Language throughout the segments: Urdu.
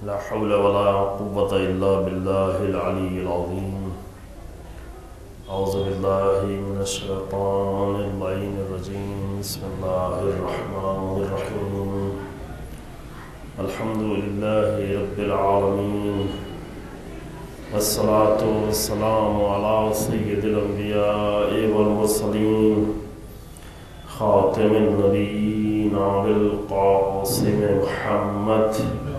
لا حول ولا قوة إلا بالله العلي العظيم. أعوذ بالله من الشيطان اللعين الرجيم. بسم الله الرحمن الرحيم. الحمد لله رب العالمين، والصلاة والسلام على سيد الأنبياء والمرسلين، خاتم النبيين أبي القاسم محمد،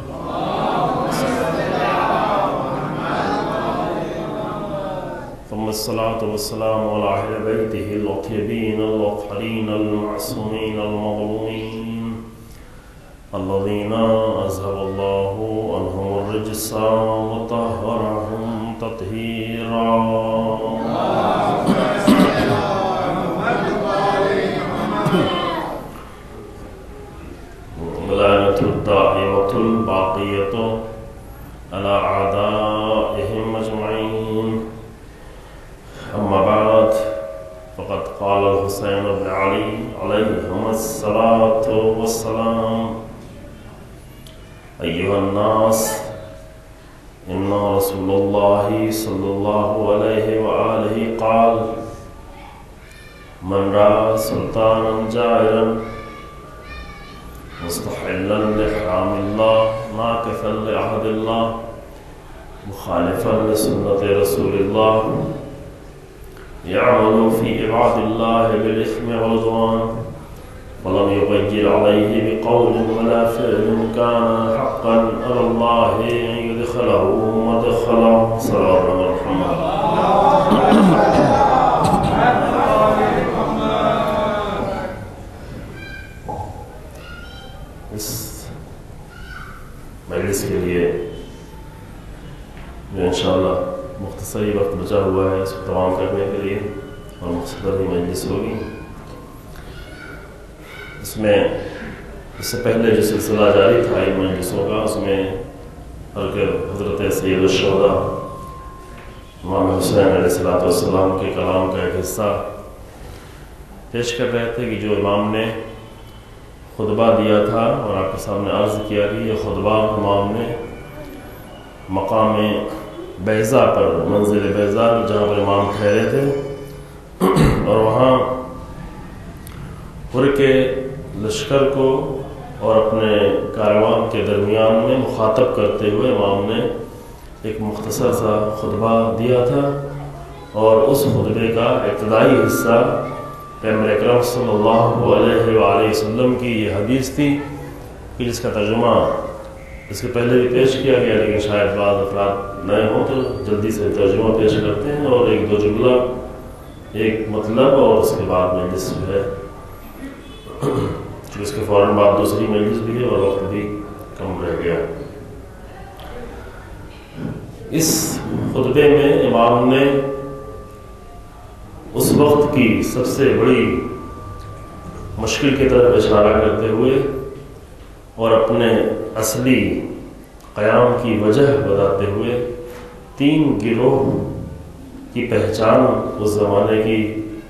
ثم الصلاة والسلام على أهل بيته الأطيبين الأطهرين المعصومين المظلومين الذين أذهب الله عنهم الرجس وطهرهم تطهيرا. ولعنة الدائمة الباقية على أعدائهم أجمعين. أما بعد، فقد قال الحسين بن علي عليهما الصلاة والسلام: أيها الناس، إن رسول الله صلى الله عليه وآله قال: من رأى سلطانا جائرا مستحلا لحرام الله ناكثا لعهد الله مخالفا لسنة رسول الله يعمل في عباد الله بالإثم والعدوان ولم يغير عليه بقول ولا فعل، كان حقا على الله أن يدخله مدخلا. صلى الله عليه وسلم. اس مجلس کے لیے جو انشاءاللہ مختصری وقت بچا ہوا ہے، اس کو تمام کرنے کے لیے اور مختصر ہی مجلس ہوگی. اس میں اس سے پہلے جو سلسلہ جاری تھا ان مجلسوں کا، اس میں حضرت سید الشہداء امام حسین علیہ السلام کے کلام کا ایک حصہ پیش کر رہے تھے کہ جو امام نے خطبہ دیا تھا، اور آپ کے سامنے عرض کیا کہ یہ خطبہ امام نے مقام بیضا پر، منزل بیضا جہاں پر امام ٹھہرے تھے، اور وہاں پورے کے لشکر کو اور اپنے کاروان کے درمیان میں مخاطب کرتے ہوئے امام نے ایک مختصر سا خطبہ دیا تھا. اور اس خطبے کا ابتدائی حصہ پیغمبر اکرم صلی اللہ علیہ وآلہ وسلم کی یہ حدیث تھی کہ جس کا ترجمہ اس کے پہلے بھی پیش کیا گیا، لیکن شاید بعض افراد نئے ہوں تو جلدی سے ترجمہ پیش کرتے ہیں، اور ایک دو جملہ، ایک مطلب، اور اس کے بعد مجلس جو ہے اس کے فوراً بعد دوسری مجلس بھی ہے اور وقت بھی کم رہ گیا. اس خطبے میں امام نے اس وقت کی سب سے بڑی مشکل کی طرف اشارہ کرتے ہوئے اور اپنے اصلی قیام کی وجہ بتاتے ہوئے 3 گروہ کی پہچان اس زمانے کی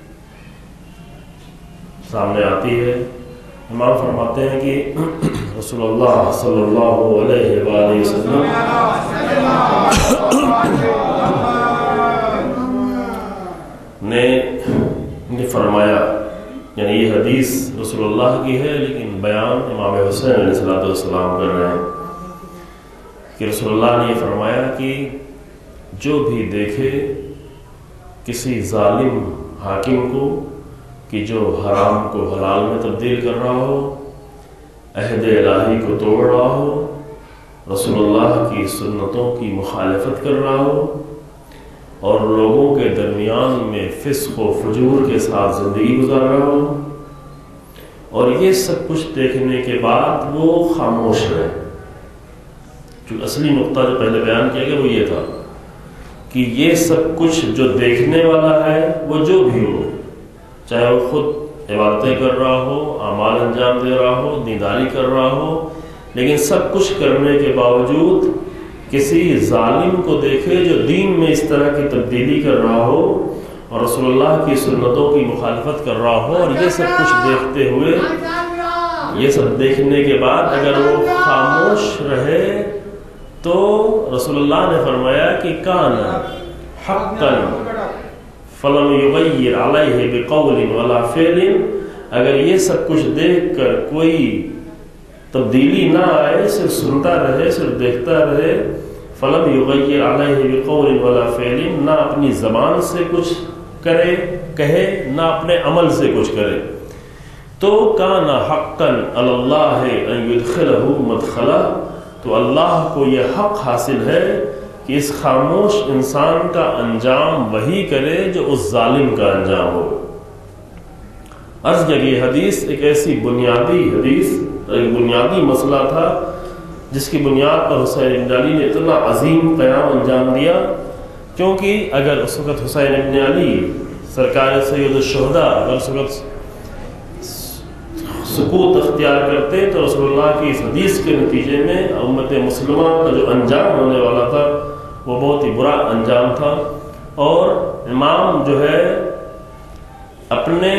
سامنے آتی ہے. امام فرماتے ہیں کہ رسول اللہ صلی اللہ علیہ وآلہ وسلم نے فرمایا، یعنی یہ حدیث رسول اللہ کی ہے لیکن بیان امام حسین علیہ السلام کر رہے ہیں کہ رسول اللہ نے یہ فرمایا کہ جو بھی دیکھے کسی ظالم حاکم کو کہ جو حرام کو حلال میں تبدیل کر رہا ہو، عہد الہی کو توڑ رہا ہو، رسول اللہ کی سنتوں کی مخالفت کر رہا ہو، اور لوگوں کے درمیان میں فسق و فجور کے ساتھ زندگی گزار رہا ہو، اور یہ سب کچھ دیکھنے کے بعد وہ خاموش رہے. جو اصلی نقطہ جو پہلے بیان کیا گیا وہ یہ تھا کہ یہ سب کچھ جو دیکھنے والا ہے وہ جو بھی ہو، چاہے وہ خود عبادتیں کر رہا ہو، اعمال انجام دے رہا ہو، دینداری کر رہا ہو، لیکن سب کچھ کرنے کے باوجود کسی ظالم کو دیکھے جو دین میں اس طرح کی تبدیلی کر رہا ہو اور رسول اللہ کی سنتوں کی مخالفت کر رہا ہو، اور یہ سب کچھ دیکھتے ہوئے یہ سب دیکھنے کے بعد اگر وہ خاموش رہے تو رسول اللہ نے فرمایا کہ کان حقا فلم یغیر علیہ بقول ولا فعل، اگر یہ سب کچھ دیکھ کر کوئی تبدیلی نہ آئے، صرف سنتا رہے، صرف دیکھتا رہے، فلم یغیر علیہ بقول ولا فعل، نہ اپنی زبان سے کچھ کرے کہے، نہ اپنے عمل سے کچھ کرے، تو کان حقا علی اللہ ان یدخلہ مدخلہ، تو اللہ کو یہ حق حاصل ہے کہ اس خاموش انسان کا انجام وہی کرے جو اس ظالم کا انجام ہو۔ عرض کیا کہ یہ حدیث ایک ایسی بنیادی حدیث، ایک بنیادی مسئلہ تھا جس کی بنیاد پر حسین بن علی نے اتنا عظیم قیام انجام دیا، کیونکہ اگر اس وقت حسین بن علی سرکار سید الشہداء اگر اس وقت سکوت اختیار کرتے تو رسول اللہ کی اس حدیث کے نتیجے میں امت مسلمہ کا جو انجام ہونے والا تھا وہ بہت ہی برا انجام تھا، اور امام جو ہے اپنی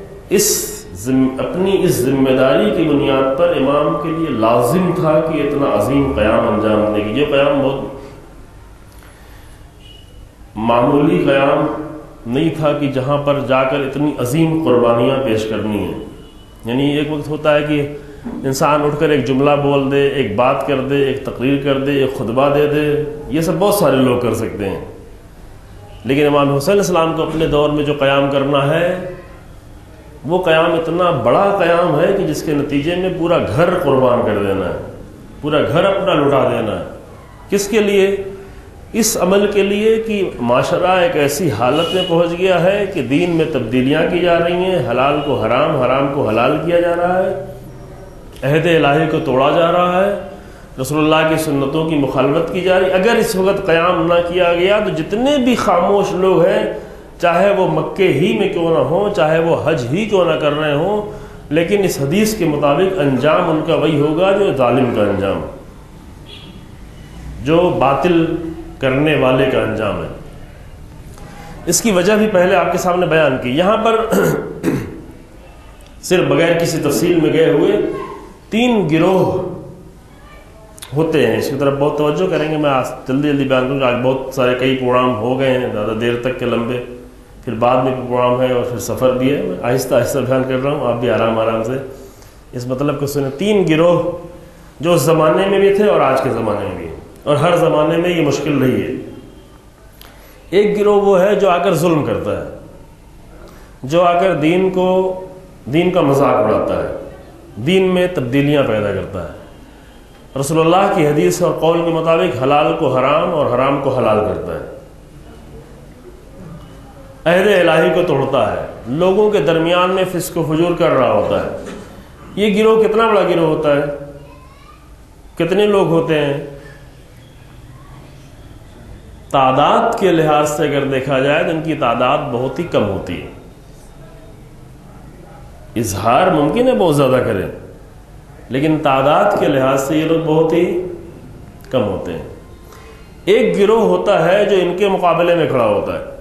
اس ذمہ داری کی بنیاد پر امام کے لیے لازم تھا کہ اتنا عظیم قیام انجام دے گی۔ یہ قیام بہت معمولی قیام نہیں تھا کہ جہاں پر جا کر اتنی عظیم قربانیاں پیش کرنی ہیں۔ یعنی ایک وقت ہوتا ہے کہ انسان اٹھ کر ایک جملہ بول دے، ایک بات کر دے، ایک تقریر کر دے، ایک خطبہ دے دے، یہ سب بہت سارے لوگ کر سکتے ہیں، لیکن امام حسین علیہ السلام کو اپنے دور میں جو قیام کرنا ہے وہ قیام اتنا بڑا قیام ہے کہ جس کے نتیجے میں پورا گھر قربان کر دینا ہے، پورا گھر اپنا لٹا دینا ہے۔ کس کے لیے؟ اس عمل کے لیے کہ معاشرہ ایک ایسی حالت میں پہنچ گیا ہے کہ دین میں تبدیلیاں کی جا رہی ہیں، حلال کو حرام، حرام کو حلال کیا جا رہا ہے، عہد الہی کو توڑا جا رہا ہے، رسول اللہ کی سنتوں کی مخالفت کی جا رہی ہے۔ اگر اس وقت قیام نہ کیا گیا تو جتنے بھی خاموش لوگ ہیں، چاہے وہ مکے ہی میں کیوں نہ ہوں، چاہے وہ حج ہی کیوں نہ کر رہے ہوں، لیکن اس حدیث کے مطابق انجام ان کا وہی ہوگا جو ظالم کا انجام، جو باطل کرنے والے کا انجام ہے۔ اس کی وجہ بھی پہلے آپ کے سامنے بیان کی۔ یہاں پر صرف بغیر کسی تفصیل میں گئے ہوئے 3 گروہ ہوتے ہیں، اس کی طرف بہت توجہ کریں گے۔ میں جلدی بیان کروں گا، آج بہت سارے کئی پروگرام ہو گئے ہیں زیادہ دیر تک کے لمبے، پھر بعد میں پروگرام ہے اور پھر سفر بھی ہے۔ میں آہستہ آہستہ بیان کر رہا ہوں، آپ بھی آرام سے اس مطلب کو سنیں۔ 3 گروہ جو اس زمانے میں بھی تھے اور آج کے زمانے میں بھی ہیں، اور ہر زمانے میں یہ مشکل رہی ہے۔ ایک گروہ وہ ہے جو آ کر ظلم کرتا ہے، جو آ کر دین کا مذاق اڑاتا ہے، دین میں تبدیلیاں پیدا کرتا ہے، رسول اللہ کی حدیث اور قول کے مطابق حلال کو حرام اور حرام کو حلال کرتا ہے، عہد الہی کو توڑتا ہے، لوگوں کے درمیان میں فسق و فجور کر رہا ہوتا ہے۔ یہ گروہ کتنا بڑا گروہ ہوتا ہے؟ کتنے لوگ ہوتے ہیں؟ تعداد کے لحاظ سے اگر دیکھا جائے تو ان کی تعداد بہت ہی کم ہوتی ہے۔ اظہار ممکن ہے بہت زیادہ کریں، لیکن تعداد کے لحاظ سے یہ لوگ بہت ہی کم ہوتے ہیں۔ ایک گروہ ہوتا ہے جو ان کے مقابلے میں کھڑا ہوتا ہے،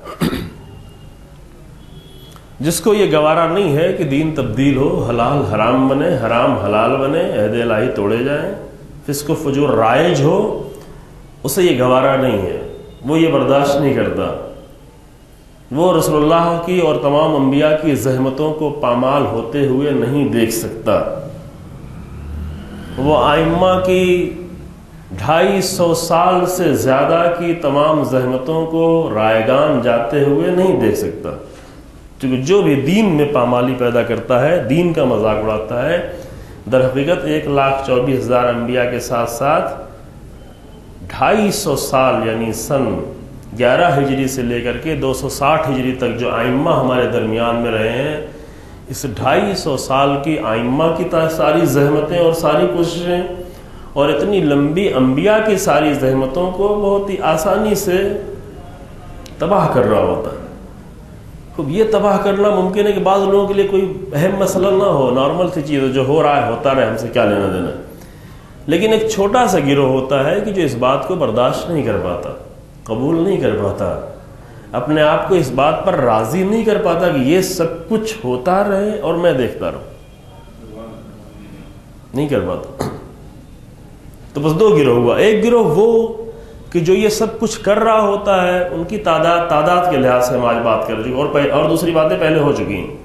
جس کو یہ گوارا نہیں ہے کہ دین تبدیل ہو، حلال حرام بنے، حرام حلال بنے، عہد الہی توڑے جائیں، فسق و فجور رائج ہو، اسے یہ گوارا نہیں ہے، وہ یہ برداشت نہیں کرتا۔ وہ رسول اللہ کی اور تمام انبیاء کی زحمتوں کو پامال ہوتے ہوئے نہیں دیکھ سکتا، وہ آئمہ کی 250 سال سے زیادہ کی تمام زحمتوں کو رائگان جاتے ہوئے نہیں دیکھ سکتا، کیونکہ جو بھی دین میں پامالی پیدا کرتا ہے، دین کا مذاق اڑاتا ہے، در حقیقت 1,24,000 انبیاء کے ساتھ ساتھ 250 سال یعنی سن 11 ہجری سے لے کر کے 260 ہجری تک جو آئمہ ہمارے درمیان میں رہے ہیں، اس 250 سال کی آئمہ کی ساری زحمتیں اور ساری کوششیں اور اتنی لمبی انبیاء کی ساری زحمتوں کو بہت ہی آسانی سے تباہ کر رہا ہوتا ہے۔ خوب یہ تباہ کرنا ممکن ہے کہ بعض لوگوں کے لیے کوئی اہم مسئلہ نہ ہو، نارمل سی چیز جو ہو رہا ہے ہوتا رہے، ہم سے کیا لینا دینا، لیکن ایک چھوٹا سا گروہ ہوتا ہے کہ جو اس بات کو برداشت نہیں کر پاتا، قبول نہیں کر پاتا، اپنے آپ کو اس بات پر راضی نہیں کر پاتا کہ یہ سب کچھ ہوتا رہے اور میں دیکھتا رہوں، نہیں کر پاتا۔ تو بس دو گروہ ہوا. ایک گروہ وہ کہ جو یہ سب کچھ کر رہا ہوتا ہے، ان کی تعداد کے لحاظ سے ہم آج بات کر رہے ہیں، اور دوسری باتیں پہلے ہو چکی ہیں.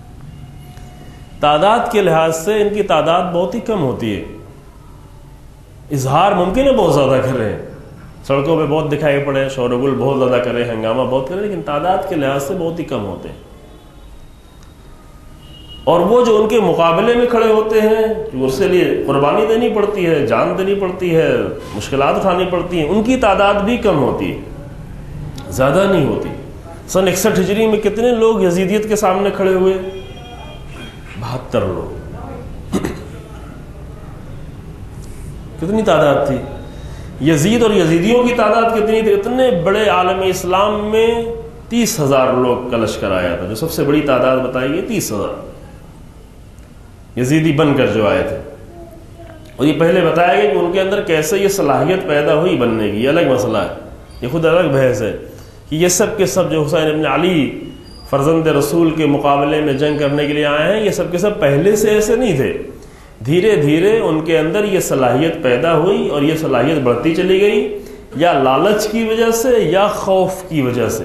تعداد کے لحاظ سے ان کی تعداد بہت ہی کم ہوتی ہے. اظہار ممکن ہے بہت زیادہ کر رہے ہیں، سڑکوں پہ بہت دکھائی پڑے، شور و گل بہت زیادہ کرے، ہنگامہ بہت کرے، لیکن تعداد کے لحاظ سے بہت ہی کم ہوتے ہیں. اور وہ جو ان کے مقابلے میں کھڑے ہوتے ہیں، جو اس کے لیے قربانی دینی پڑتی ہے، جان دینی پڑتی ہے، مشکلات اٹھانی پڑتی ہیں، ان کی تعداد بھی کم ہوتی ہے، زیادہ نہیں ہوتی. سن 61 ہجری میں کتنے لوگ یزیدیت کے سامنے کھڑے ہوئے؟ 72 لوگ. کتنی تعداد تھی؟ یزید اور یزیدیوں کی تعداد کتنی تھی؟ اتنے بڑے عالم اسلام میں 30,000 لوگ کا لشکر آیا تھا. جو سب سے بڑی تعداد بتائی گئی 30,000 یزیدی بن کر جو آئے تھے. اور یہ پہلے بتایا گیا کہ ان کے اندر کیسے یہ صلاحیت پیدا ہوئی بننے کی. یہ الگ مسئلہ ہے، یہ خود الگ بحث ہے کہ یہ سب کے سب جو حسین ابن علی فرزند رسول کے مقابلے میں جنگ کرنے کے لیے آئے ہیں، یہ سب کے سب پہلے سے ایسے نہیں تھے. دھیرے دھیرے ان کے اندر یہ صلاحیت پیدا ہوئی اور یہ صلاحیت بڑھتی چلی گئی، یا لالچ کی وجہ سے یا خوف کی وجہ سے.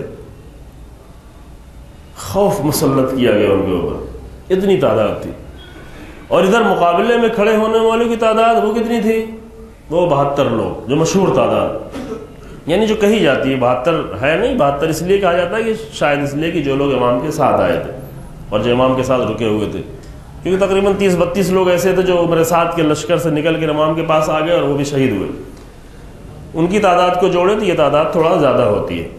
خوف مسلط کیا گیا ان کے اوپر، اتنی تعداد تھی. اور ادھر مقابلے میں کھڑے ہونے والوں کی تعداد وہ کتنی تھی؟ وہ 72 لوگ، جو مشہور تعداد، یعنی جو کہی جاتی ہے. 72 ہے نہیں، 72 اس لیے کہا جاتا ہے کہ شاید اس لیے کہ جو لوگ امام کے ساتھ آئے تھے اور جو امام کے ساتھ رکے ہوئے تھے، کیونکہ تقریباً 30-32 لوگ ایسے تھے جو میرے ساتھ کے لشکر سے نکل کر امام کے پاس آ گئے اور وہ بھی شہید ہوئے. ان کی تعداد کو جوڑے تو یہ تعداد تھوڑا زیادہ ہوتی ہے.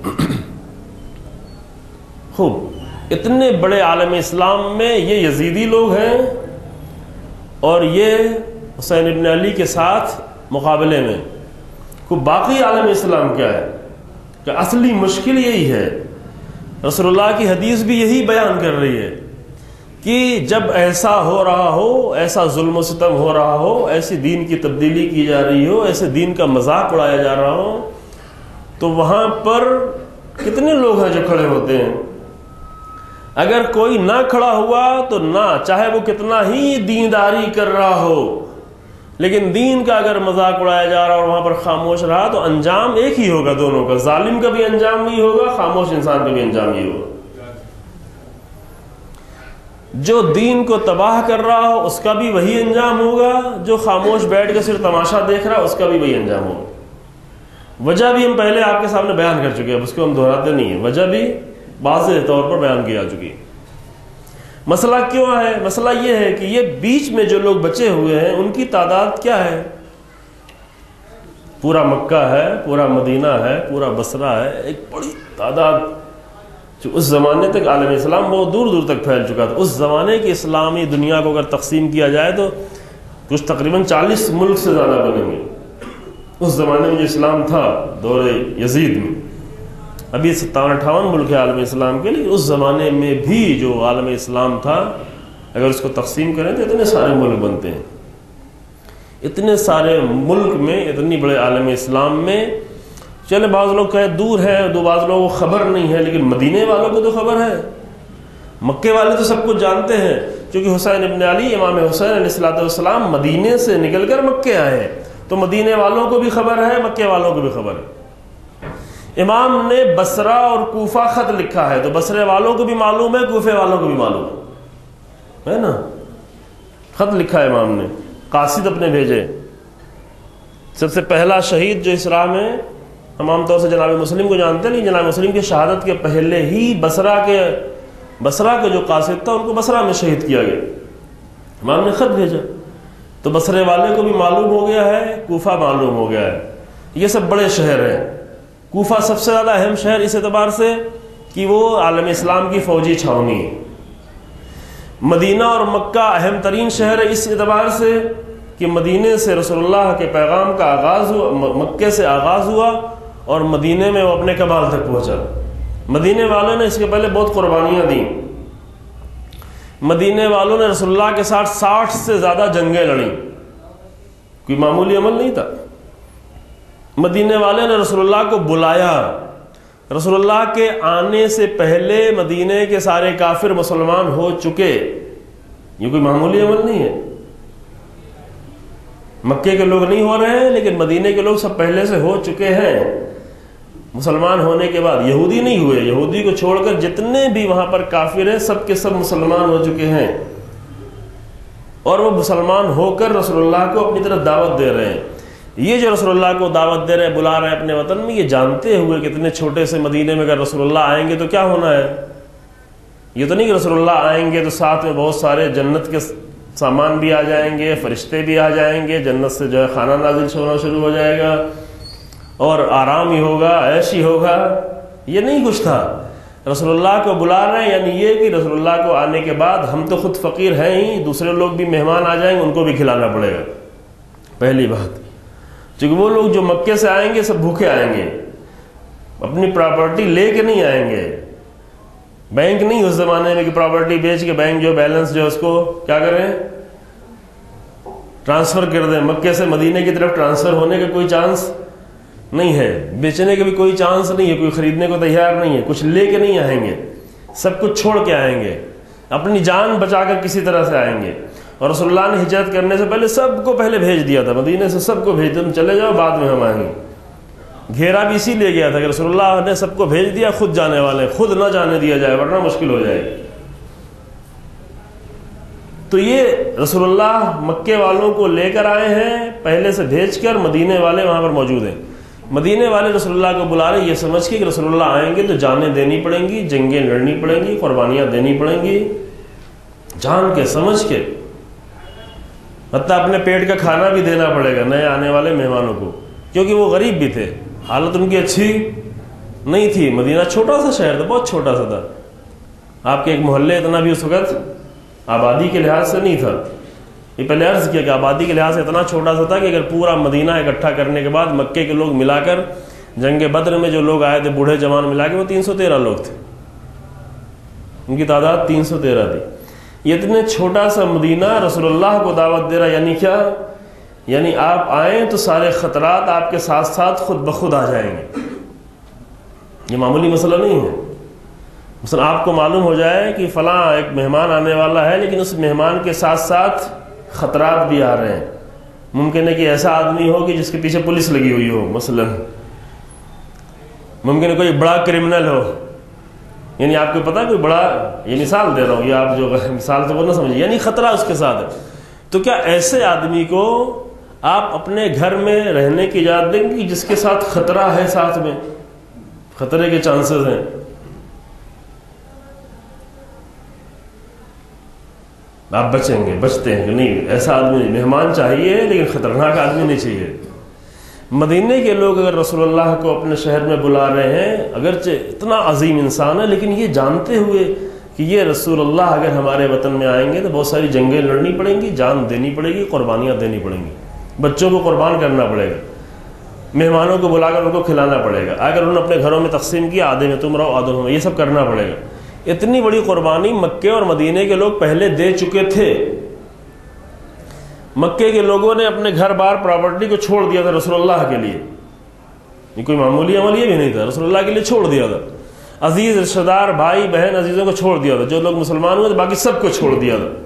خوب، اتنے بڑے عالم اسلام میں یہ یزیدی لوگ ہیں اور یہ حسین ابن علی کے ساتھ مقابلے میں. کو باقی عالم اسلام کیا ہے کہ اصلی مشکل یہی ہے. رسول اللہ کی حدیث بھی یہی بیان کر رہی ہے کہ جب ایسا ہو رہا ہو، ایسا ظلم و ستم ہو رہا ہو، ایسی دین کی تبدیلی کی جا رہی ہو، ایسے دین کا مذاق اڑایا جا رہا ہو، تو وہاں پر کتنے لوگ ہیں جو کھڑے ہوتے ہیں. اگر کوئی نہ کھڑا ہوا تو نہ، چاہے وہ کتنا ہی دینداری کر رہا ہو، لیکن دین کا اگر مذاق اڑایا جا رہا اور وہاں پر خاموش رہا تو انجام ایک ہی ہوگا دونوں کا. ظالم کا بھی انجام یہی ہوگا، خاموش انسان کا بھی انجام یہی ہوگا. جو دین کو تباہ کر رہا ہو اس کا بھی وہی انجام ہوگا، جو خاموش بیٹھ کے صرف تماشا دیکھ رہا اس کا بھی وہی انجام ہوگا. وجہ بھی ہم پہلے آپ کے سامنے بیان کر چکے ہیں، اس کو ہم دہراتے نہیں ہیں. وجہ بھی واضح طور پر بیان کی جا چکی ہے. مسئلہ کیوں ہے؟ مسئلہ یہ ہے کہ یہ بیچ میں جو لوگ بچے ہوئے ہیں ان کی تعداد کیا ہے؟ پورا مکہ ہے، پورا مدینہ ہے، پورا بصرہ ہے، ایک بڑی تعداد جو اس زمانے تک عالم اسلام بہت دور دور تک پھیل چکا تھا. اس زمانے کی اسلامی دنیا کو اگر تقسیم کیا جائے تو کچھ تقریباً 40 ملک سے زیادہ بنیں گے. اس زمانے میں جو اسلام تھا دور یزید میں، ابھی 57-58 ملک ہے عالم اسلام کے، لیکن اس زمانے میں بھی جو عالم اسلام تھا اگر اس کو تقسیم کریں تو اتنے سارے ملک بنتے ہیں. اتنے سارے ملک میں، اتنی بڑے عالم اسلام میں، چلے بعض لوگ کہے دور ہے، بعض لوگوں کو خبر نہیں ہے، لیکن مدینے والوں کو تو خبر ہے. مکے والے تو سب کچھ جانتے ہیں، کیونکہ حسین ابن علی، امام حسین علیہ السلام مدینے سے نکل کر مکے آئے، تو مدینے والوں کو بھی خبر ہے، مکے والوں کو بھی خبر ہے. امام نے بصرہ اور کوفہ خط لکھا ہے تو بصرے والوں کو بھی معلوم ہے، کوفے والوں کو بھی معلوم ہے نا. خط لکھا ہے امام نے، قاصد اپنے بھیجے. سب سے پہلا شہید جو اس راہ میں، ہم عام طور سے جناب مسلم کو جانتے ہیں، لیکن جناب مسلم کی شہادت کے پہلے ہی بصرہ کے جو قاصد تھا ان کو بصرہ میں شہید کیا گیا. امام نے خط بھیجا تو بصرے والے کو بھی معلوم ہو گیا ہے، کوفہ معلوم ہو گیا ہے. یہ سب بڑے شہر ہیں. کوفہ سب سے زیادہ اہم شہر اس اعتبار سے کہ وہ عالم اسلام کی فوجی چھاونی ہے. مدینہ اور مکہ اہم ترین شہر ہے اس اعتبار سے کہ مدینے سے رسول اللہ کے پیغام کا آغاز ہوا، مکے سے آغاز ہوا اور مدینے میں وہ اپنے کمال تک پہنچا. مدینے والوں نے اس کے پہلے بہت قربانیاں دیں. مدینے والوں نے رسول اللہ کے ساتھ 60 سے زیادہ جنگیں لڑیں. کوئی معمولی عمل نہیں تھا. مدینے والے نے رسول اللہ کو بلایا. رسول اللہ کے آنے سے پہلے مدینے کے سارے کافر مسلمان ہو چکے. یہ کوئی معمولی عمل نہیں ہے. مکے کے لوگ نہیں ہو رہے ہیں، لیکن مدینے کے لوگ سب پہلے سے ہو چکے ہیں مسلمان ہونے کے بعد۔ یہودی نہیں ہوئے، یہودی کو چھوڑ کر جتنے بھی وہاں پر کافر ہیں سب کے سب مسلمان ہو چکے ہیں، اور وہ مسلمان ہو کر رسول اللہ کو اپنی طرف دعوت دے رہے ہیں۔ یہ جو رسول اللہ کو دعوت دے رہے ہیں، بلا رہے ہیں اپنے وطن میں، یہ جانتے ہوئے کہ اتنے چھوٹے سے مدینے میں اگر رسول اللہ آئیں گے تو کیا ہونا ہے۔ یہ تو نہیں کہ رسول اللہ آئیں گے تو ساتھ میں بہت سارے جنت کے سامان بھی آ جائیں گے، فرشتے بھی آ جائیں گے، جنت سے جو ہے کھانا نازل ہونا شروع ہو جائے گا اور آرام ہی ہوگا، عیش ہی ہوگا۔ یہ نہیں کچھ تھا۔ رسول اللہ کو بلا رہے ہیں، یعنی یہ کہ رسول اللہ کو آنے کے بعد ہم تو خود فقیر ہیں ہی، دوسرے لوگ بھی مہمان آ جائیں گے، ان کو بھی کھلانا پڑے گا، پہلی بات۔ چونکہ وہ لوگ جو مکے سے آئیں گے سب بھوکے آئیں گے، اپنی پراپرٹی لے کے نہیں آئیں گے۔ بینک نہیں اس زمانے میں کہ پراپرٹی بیچ کے بینک جو بیلنس جو اس کو کیا کریں، ٹرانسفر کر دیں۔ مکے سے مدینے کی طرف ٹرانسفر ہونے کا کوئی چانس نہیں ہے، بیچنے کا بھی کوئی چانس نہیں ہے، کوئی خریدنے کو تیار نہیں ہے، کچھ لے کے نہیں آئیں گے، سب کچھ چھوڑ کے آئیں گے، اپنی جان بچا کر کسی طرح سے آئیں گے۔ اور رسول اللہ نے ہجرت کرنے سے پہلے سب کو پہلے بھیج دیا تھا، مدینے سے سب کو بھیج دیا، تم چلے جاؤ بعد میں ہم آئیں گے۔ گھیرا بھی اسی لیے گیا تھا کہ رسول اللہ نے سب کو بھیج دیا، خود جانے والے، خود نہ جانے دیا جائے ورنہ مشکل ہو جائے گی۔ تو یہ رسول اللہ مکے والوں کو لے کر آئے ہیں پہلے سے بھیج کر، مدینے والے وہاں پر موجود ہیں۔ مدینے والے رسول اللہ کو بلا رہے یہ سمجھ کے کہ رسول اللہ آئیں گے تو جانیں دینی پڑیں گی، جنگیں لڑنی پڑیں گی، قربانیاں دینی پڑیں گی، جان کے سمجھ کے، حتیٰ اپنے پیٹ کا کھانا بھی دینا پڑے گا نئے آنے والے مہمانوں کو، کیونکہ وہ غریب بھی تھے، حالت ان کی اچھی نہیں تھی۔ مدینہ چھوٹا سا شہر تھا، بہت چھوٹا سا تھا، آپ کے ایک محلے اتنا بھی اس وقت آبادی کے لحاظ سے نہیں تھا۔ یہ پہلے عرض کیا کہ آبادی کے لحاظ سے اتنا چھوٹا سا تھا کہ اگر پورا مدینہ اکٹھا کرنے کے بعد مکے کے لوگ ملا کر، جنگ بدر میں جو لوگ آئے تھے بوڑھے جوان ملا کے، وہ 313 لوگ تھے، ان کی تعداد 313 تھی۔ یہ اتنے چھوٹا سا مدینہ رسول اللہ کو دعوت دے رہا، یعنی کیا؟ یعنی آپ آئیں تو سارے خطرات آپ کے ساتھ ساتھ خود بخود آ جائیں گے۔ یہ معمولی مسئلہ نہیں ہے۔ مثلا آپ کو معلوم ہو جائے کہ فلاں ایک مہمان آنے والا ہے، لیکن اس مہمان کے ساتھ ساتھ خطرات بھی آ رہے ہیں۔ ممکن ہے کہ ایسا آدمی ہو کہ جس کے پیچھے پولیس لگی ہوئی ہو، مثلا ممکن ہے کوئی بڑا کرمنل ہو، یعنی آپ کو پتا کوئی بڑا، یہ مثال دے رہا ہوں، یہ آپ جو مثال سے وہ نہ سمجھے، یعنی خطرہ اس کے ساتھ ہے۔ تو کیا ایسے آدمی کو آپ اپنے گھر میں رہنے کی اجازت دیں گے جس کے ساتھ خطرہ ہے، ساتھ میں خطرے کے چانسز ہیں؟ آپ بچیں گے، بچتے ہیں کہ نہیں ایسا آدمی نہیں، مہمان چاہیے لیکن خطرناک آدمی نہیں چاہیے۔ مدینے کے لوگ اگر رسول اللہ کو اپنے شہر میں بلا رہے ہیں، اگرچہ اتنا عظیم انسان ہے، لیکن یہ جانتے ہوئے کہ یہ رسول اللہ اگر ہمارے وطن میں آئیں گے تو بہت ساری جنگیں لڑنی پڑیں گی، جان دینی پڑے گی، قربانیاں دینی پڑیں گی، بچوں کو قربان کرنا پڑے گا، مہمانوں کو بلا کر ان کو کھلانا پڑے گا، اگر انہوں نے اپنے گھروں میں تقسیم کیا، آدھے میں تم رہو آدھے میں، یہ سب کرنا پڑے گا۔ اتنی بڑی قربانی مکے اور مدینے کے لوگ پہلے دے چکے تھے۔ مکے کے لوگوں نے اپنے گھر بار پراپرٹی کو چھوڑ دیا تھا رسول اللہ کے لیے، یہ کوئی معمولی عمل یہ بھی نہیں تھا، رسول اللہ کے لیے چھوڑ دیا تھا۔ عزیز رشتہ دار، بھائی بہن، عزیزوں کو چھوڑ دیا تھا، جو لوگ مسلمان ہوئے تھے باقی سب کو چھوڑ دیا تھا۔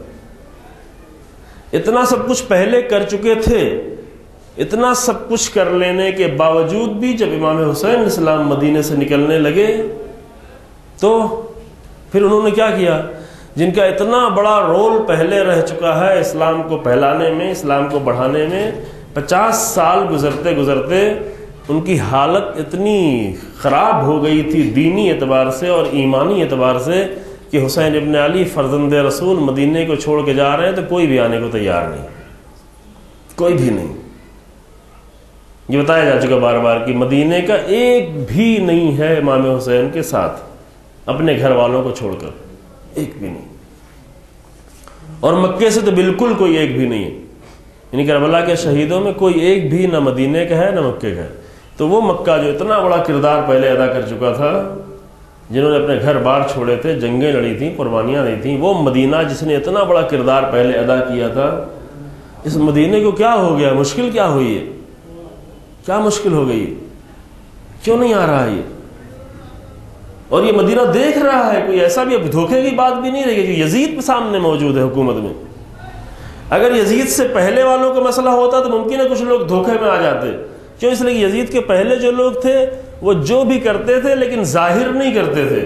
اتنا سب کچھ پہلے کر چکے تھے۔ اتنا سب کچھ کر لینے کے باوجود بھی جب امام حسین علیہ السلام مدینے سے نکلنے لگے تو پھر انہوں نے کیا کیا؟ جن کا اتنا بڑا رول پہلے رہ چکا ہے اسلام کو پھیلانے میں، اسلام کو بڑھانے میں، 50 سال گزرتے گزرتے ان کی حالت اتنی خراب ہو گئی تھی دینی اعتبار سے اور ایمانی اعتبار سے کہ حسین ابن علی فرزند رسول مدینے کو چھوڑ کے جا رہے ہیں تو کوئی بھی آنے کو تیار نہیں، کوئی بھی نہیں۔ یہ بتایا جا چکا بار بار کہ مدینے کا ایک بھی نہیں ہے امام حسین کے ساتھ، اپنے گھر والوں کو چھوڑ کر ایک بھی نہیں، اور مکے سے تو بالکل کوئی ایک بھی نہیں ہے، یعنی کربلا کے شہیدوں میں کوئی ایک بھی نہ مدینے کا ہے نہ مکے کا ہے۔ تو وہ مکہ جو اتنا بڑا کردار پہلے ادا کر چکا تھا، جنہوں نے اپنے گھر بار چھوڑے تھے، جنگیں لڑی تھیں، قربانیاں دی تھیں، وہ مدینہ جس نے اتنا بڑا کردار پہلے ادا کیا تھا، اس مدینے کو کیا ہو گیا؟ مشکل کیا ہوئی ہے؟ کیا مشکل ہو گئی؟ کیوں نہیں آ رہا یہ؟ اور یہ مدینہ دیکھ رہا ہے، کوئی ایسا بھی اب دھوکے کی بات بھی نہیں رہی کہ یزید کے سامنے موجود ہے حکومت میں، اگر یزید سے پہلے والوں کا مسئلہ ہوتا تو ممکن ہے کچھ لوگ دھوکے میں آ جاتے. کیوں؟ اس لیے کہ یزید کے پہلے جو لوگ تھے وہ جو بھی کرتے تھے لیکن ظاہر نہیں کرتے تھے.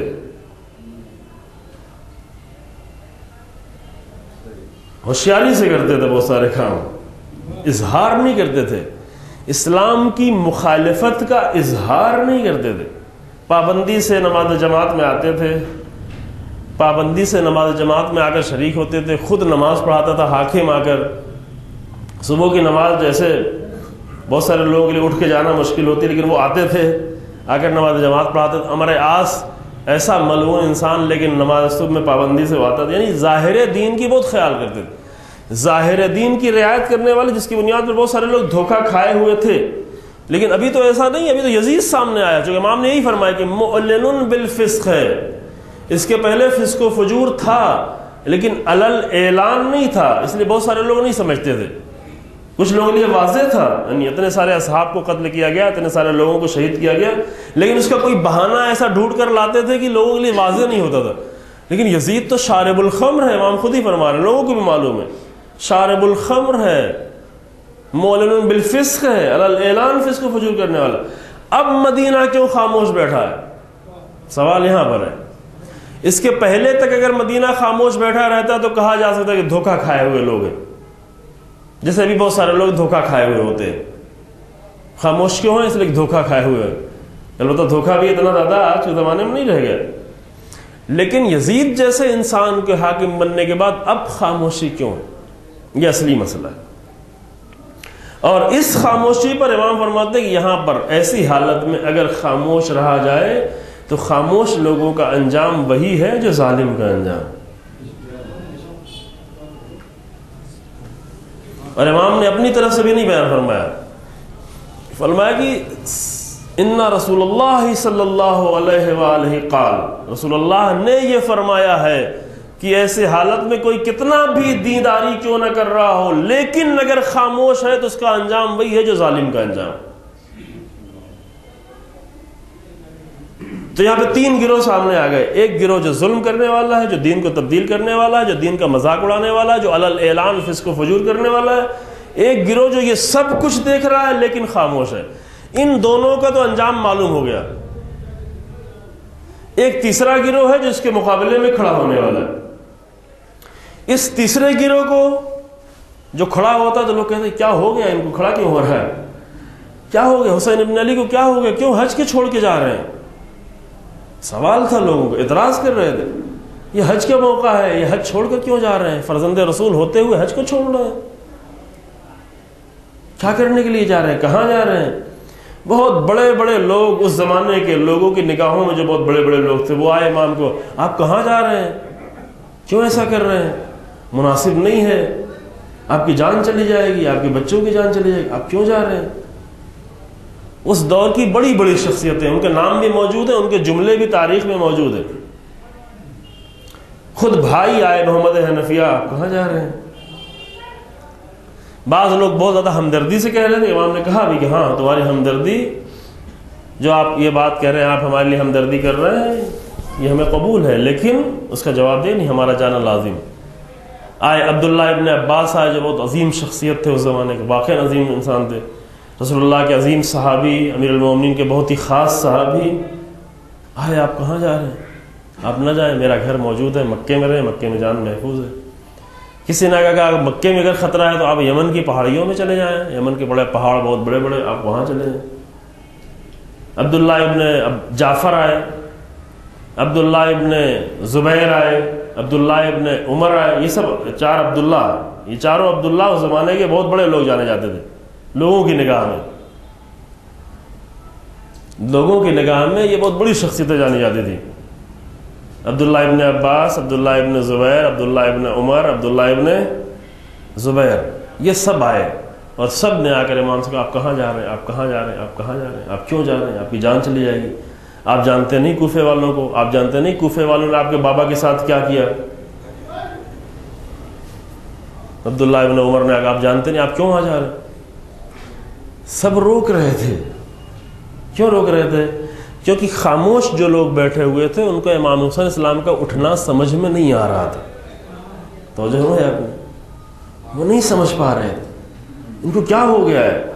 ہوشیاری سے کرتے تھے بہت سارے کام، اظہار نہیں کرتے تھے. اسلام کی مخالفت کا اظہار نہیں کرتے تھے. پابندی سے نماز جماعت میں آتے تھے، پابندی سے نماز جماعت میں آ کر شریک ہوتے تھے. خود نماز پڑھاتا تھا حاکم آ کر. صبح کی نماز جیسے بہت سارے لوگوں کے لیے اٹھ کے جانا مشکل ہوتی، لیکن وہ آتے تھے آ کر نماز جماعت پڑھاتے تھے. ہمارے آس ایسا ملعون انسان لیکن نماز صبح میں پابندی سے آتا تھا. یعنی ظاہر دین کی بہت خیال کرتے تھے، ظاہر دین کی رعایت کرنے والے، جس کی بنیاد پر بہت سارے لوگ دھوکہ کھائے ہوئے تھے. لیکن ابھی تو ایسا نہیں، ابھی تو یزید سامنے آیا. چونکہ امام نے یہی فرمایا کہ معلن بالفسق ہے. اس کے پہلے فسق و فجور تھا لیکن علل اعلان نہیں تھا، اس لیے بہت سارے لوگ نہیں سمجھتے تھے. کچھ لوگوں کے لیے واضح تھا، یعنی اتنے سارے اصحاب کو قتل کیا گیا، اتنے سارے لوگوں کو شہید کیا گیا، لیکن اس کا کوئی بہانہ ایسا ڈھونڈ کر لاتے تھے کہ لوگوں کے لیے واضح نہیں ہوتا تھا. لیکن یزید تو شارب الخمر ہے، امام خود ہی فرما رہے ہیں، لوگوں کو بھی معلوم ہے شارب الخمر ہے، معلن بالفسق ہے، علل اعلان فسق و فجور کرنے والا. اب مدینہ کیوں خاموش بیٹھا ہے؟ سوال یہاں پر ہے. اس کے پہلے تک اگر مدینہ خاموش بیٹھا رہتا تو کہا جا سکتا کہ دھوکہ کھائے ہوئے لوگ ہیں، جیسے ابھی بہت سارے لوگ دھوکہ کھائے ہوئے ہوتے ہیں. خاموش کیوں ہیں؟ اس لیے دھوکہ کھائے ہوئے ہیں. البتہ دھوکہ بھی اتنا زیادہ آج کے زمانے میں نہیں رہ گیا. لیکن یزید جیسے انسان کے حاکم بننے کے بعد اب خاموشی کیوں؟ یہ اصلی مسئلہ ہے. اور اس خاموشی پر امام فرماتے ہیں کہ یہاں پر ایسی حالت میں اگر خاموش رہا جائے تو خاموش لوگوں کا انجام وہی ہے جو ظالم کا انجام. اور امام نے اپنی طرف سے بھی نہیں بیان فرمایا، فرمایا کہ ان رسول اللہ صلی اللہ علیہ وآلہ قال، رسول اللہ نے یہ فرمایا ہے کہ ایسے حالت میں کوئی کتنا بھی دینداری کیوں نہ کر رہا ہو لیکن اگر خاموش ہے تو اس کا انجام وہی ہے جو ظالم کا انجام. تو یہاں پہ تین گروہ سامنے آ گئے. ایک گروہ جو ظلم کرنے والا ہے، جو دین کو تبدیل کرنے والا ہے، جو دین کا مذاق اڑانے والا ہے، جو علل اعلان فسق و فجور کرنے والا ہے. ایک گروہ جو یہ سب کچھ دیکھ رہا ہے لیکن خاموش ہے. ان دونوں کا تو انجام معلوم ہو گیا. ایک تیسرا گروہ ہے جو اس کے مقابلے میں کھڑا ہونے والا ہے. اس تیسرے گروہ کو جو کھڑا ہوتا تو لوگ کہتے ہیں کیا ہو گیا، ان کو کھڑا کیوں ہو رہا ہے، کیا ہو گیا، حسین ابن علی کو کیا ہو گیا، کیوں حج کے چھوڑ کے جا رہے ہیں. سوال تھا، لوگوں کو اعتراض کر رہے تھے یہ حج کا موقع ہے، یہ حج چھوڑ کر کیوں جا رہے ہیں، فرزند رسول ہوتے ہوئے حج کو چھوڑ رہے ہیں، کیا کرنے کے لیے جا رہے ہیں، کہاں جا رہے ہیں. بہت بڑے بڑے لوگ اس زمانے کے لوگوں کی نگاہوں میں جو بہت بڑے بڑے لوگ تھے وہ آئے امام کو، آپ کہاں جا رہے ہیں، کیوں ایسا کر رہے ہیں، مناسب نہیں ہے، آپ کی جان چلی جائے گی، آپ کے بچوں کی جان چلی جائے گی، آپ کیوں جا رہے ہیں. اس دور کی بڑی بڑی شخصیتیں، ان کے نام بھی موجود ہیں، ان کے جملے بھی تاریخ میں موجود ہیں. خود بھائی آئے محمد حنفیہ، آپ کہاں جا رہے ہیں. بعض لوگ بہت زیادہ ہمدردی سے کہہ رہے تھے. امام نے کہا بھی کہ ہاں تمہاری ہمدردی، جو آپ یہ بات کہہ رہے ہیں، آپ ہمارے لیے ہمدردی کر رہے ہیں، یہ ہمیں قبول ہے، لیکن اس کا جواب دے نہیں، ہمارا جانا لازم. آئے عبداللہ ابن عباس آئے جو بہت عظیم شخصیت تھے اس زمانے کے، واقعی عظیم انسان تھے، رسول اللہ کے عظیم صحابی، امیر المومنین کے بہت ہی خاص صحابی. آئے آپ کہاں جا رہے ہیں، آپ نہ جائیں، میرا گھر موجود ہے، مکے میں رہیں، مکے میں جان محفوظ ہے. کسی نے کہا کہ اگر مکے میں اگر خطرہ ہے تو آپ یمن کی پہاڑیوں میں چلے جائیں، یمن کے بڑے پہاڑ بہت بڑے بڑے، آپ وہاں چلے جائیں. عبداللہ ابن جعفر آئے، عبداللہ ابن زبیر آئے، عبداللہ ابن عمر آئے. یہ سب چار عبداللہ، یہ چاروں عبداللہ اس زمانے کے بہت بڑے لوگ جانے جاتے تھے لوگوں کی نگاہ میں. لوگوں کی نگاہ میں یہ بہت بڑی شخصیتیں جانی جاتی تھی. عبداللہ ابن عباس، عبداللہ ابن زبیر، عبداللہ ابن عمر، عبداللہ ابن زبیر، یہ سب آئے اور سب نے آ کر امام سے کہا آپ کہاں جا رہے ہیں، آپ کہاں جا رہے ہیں، آپ کہاں جا رہے ہیں، آپ کیوں جا رہے ہیں، آپ کی جان چلی جائے گی. آپ جانتے نہیں کوفے والوں کو، آپ جانتے نہیں کوفے والوں نے آپ کے بابا کے ساتھ کیا کیا. عبداللہ ابن عمر نے کہا آپ جانتے نہیں، آپ کیوں وہاں جا رہے ہیں. سب روک رہے تھے. کیوں روک رہے تھے؟ کیونکہ خاموش جو لوگ بیٹھے ہوئے تھے ان کو امام حسین اسلام کا اٹھنا سمجھ میں نہیں آ رہا تھا. توجہ ہے آپ نے. وہ نہیں سمجھ پا رہے تھے ان کو کیا ہو گیا ہے.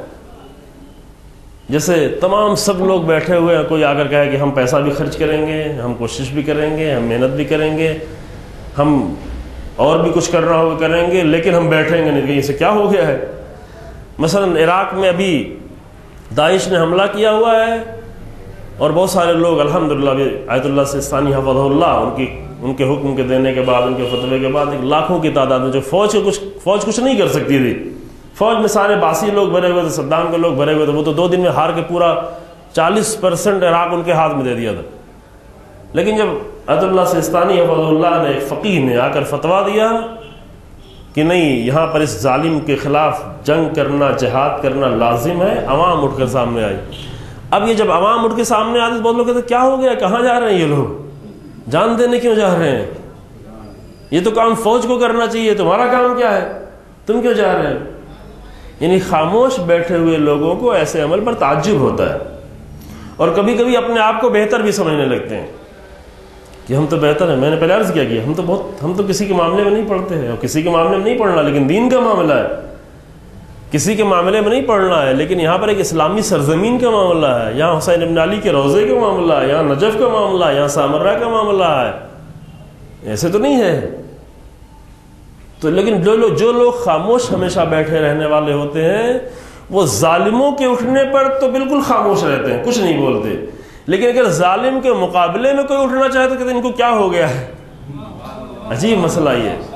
جیسے تمام سب لوگ بیٹھے ہوئے ہیں, کوئی آ کر کہے کہ ہم پیسہ بھی خرچ کریں گے, ہم کوشش بھی کریں گے, ہم محنت بھی کریں گے, ہم اور بھی کچھ کرنا ہوگا کریں گے, لیکن ہم بیٹھیں گے نہیں. کہ اسے کیا ہو گیا ہے؟ مثلا عراق میں ابھی داعش نے حملہ کیا ہوا ہے اور بہت سارے لوگ الحمدللہ بھی آیت اللہ سستانی حفظہ اللہ ان کے حکم کے دینے کے بعد, ان کے فتوے کے بعد ایک لاکھوں کی تعداد میں جو فوج کچھ نہیں کر سکتی تھی. فوج میں سارے باسی لوگ بھرے ہوئے تھے, صدام کے لوگ بھرے ہوئے تھے. وہ تو 2 دن میں ہار کے پورا 40% عراق ان کے ہاتھ میں دے دیا تھا. لیکن جب آیت اللہ سستانی حفظہ اللہ نے, ایک فقیہ نے آ کر فتویٰ دیا کہ نہیں, یہاں پر اس ظالم کے خلاف جنگ کرنا, جہاد کرنا لازم ہے, عوام اٹھ کر سامنے آئی. اب یہ جب عوام اٹھ کے سامنے آتے بہت لوگ کہتے کیا ہو گیا, کہاں جا رہے ہیں یہ لوگ, جان دینے کیوں جا رہے ہیں, یہ تو کام فوج کو کرنا چاہیے, تمہارا کام کیا ہے, تم کیوں جا رہے ہیں. یعنی خاموش بیٹھے ہوئے لوگوں کو ایسے عمل پر تعجب ہوتا ہے, اور کبھی کبھی اپنے آپ کو بہتر بھی سمجھنے لگتے ہیں کہ ہم تو بہتر ہیں. میں نے پہلے عرض کیا کہ ہم تو کسی کے معاملے میں نہیں پڑھتے ہیں, اور کسی کے معاملے میں نہیں پڑھنا, لیکن دین کا معاملہ ہے, کسی کے معاملے میں نہیں پڑھنا ہے, لیکن یہاں پر ایک اسلامی سرزمین کا معاملہ ہے, یہاں حسین ابن علی کے روضے کا معاملہ ہے, یہاں نجف کا معاملہ ہے, یہاں سامرہ کا معاملہ ہے. ایسے تو نہیں ہے. تو لیکن جو لوگ خاموش ہمیشہ بیٹھے رہنے والے ہوتے ہیں, وہ ظالموں کے اٹھنے پر تو بالکل خاموش رہتے ہیں, کچھ نہیں بولتے. لیکن اگر ظالم کے مقابلے میں کوئی اٹھنا چاہے تو کہتے ہیں ان کو کیا ہو گیا ہے. عجیب مسئلہ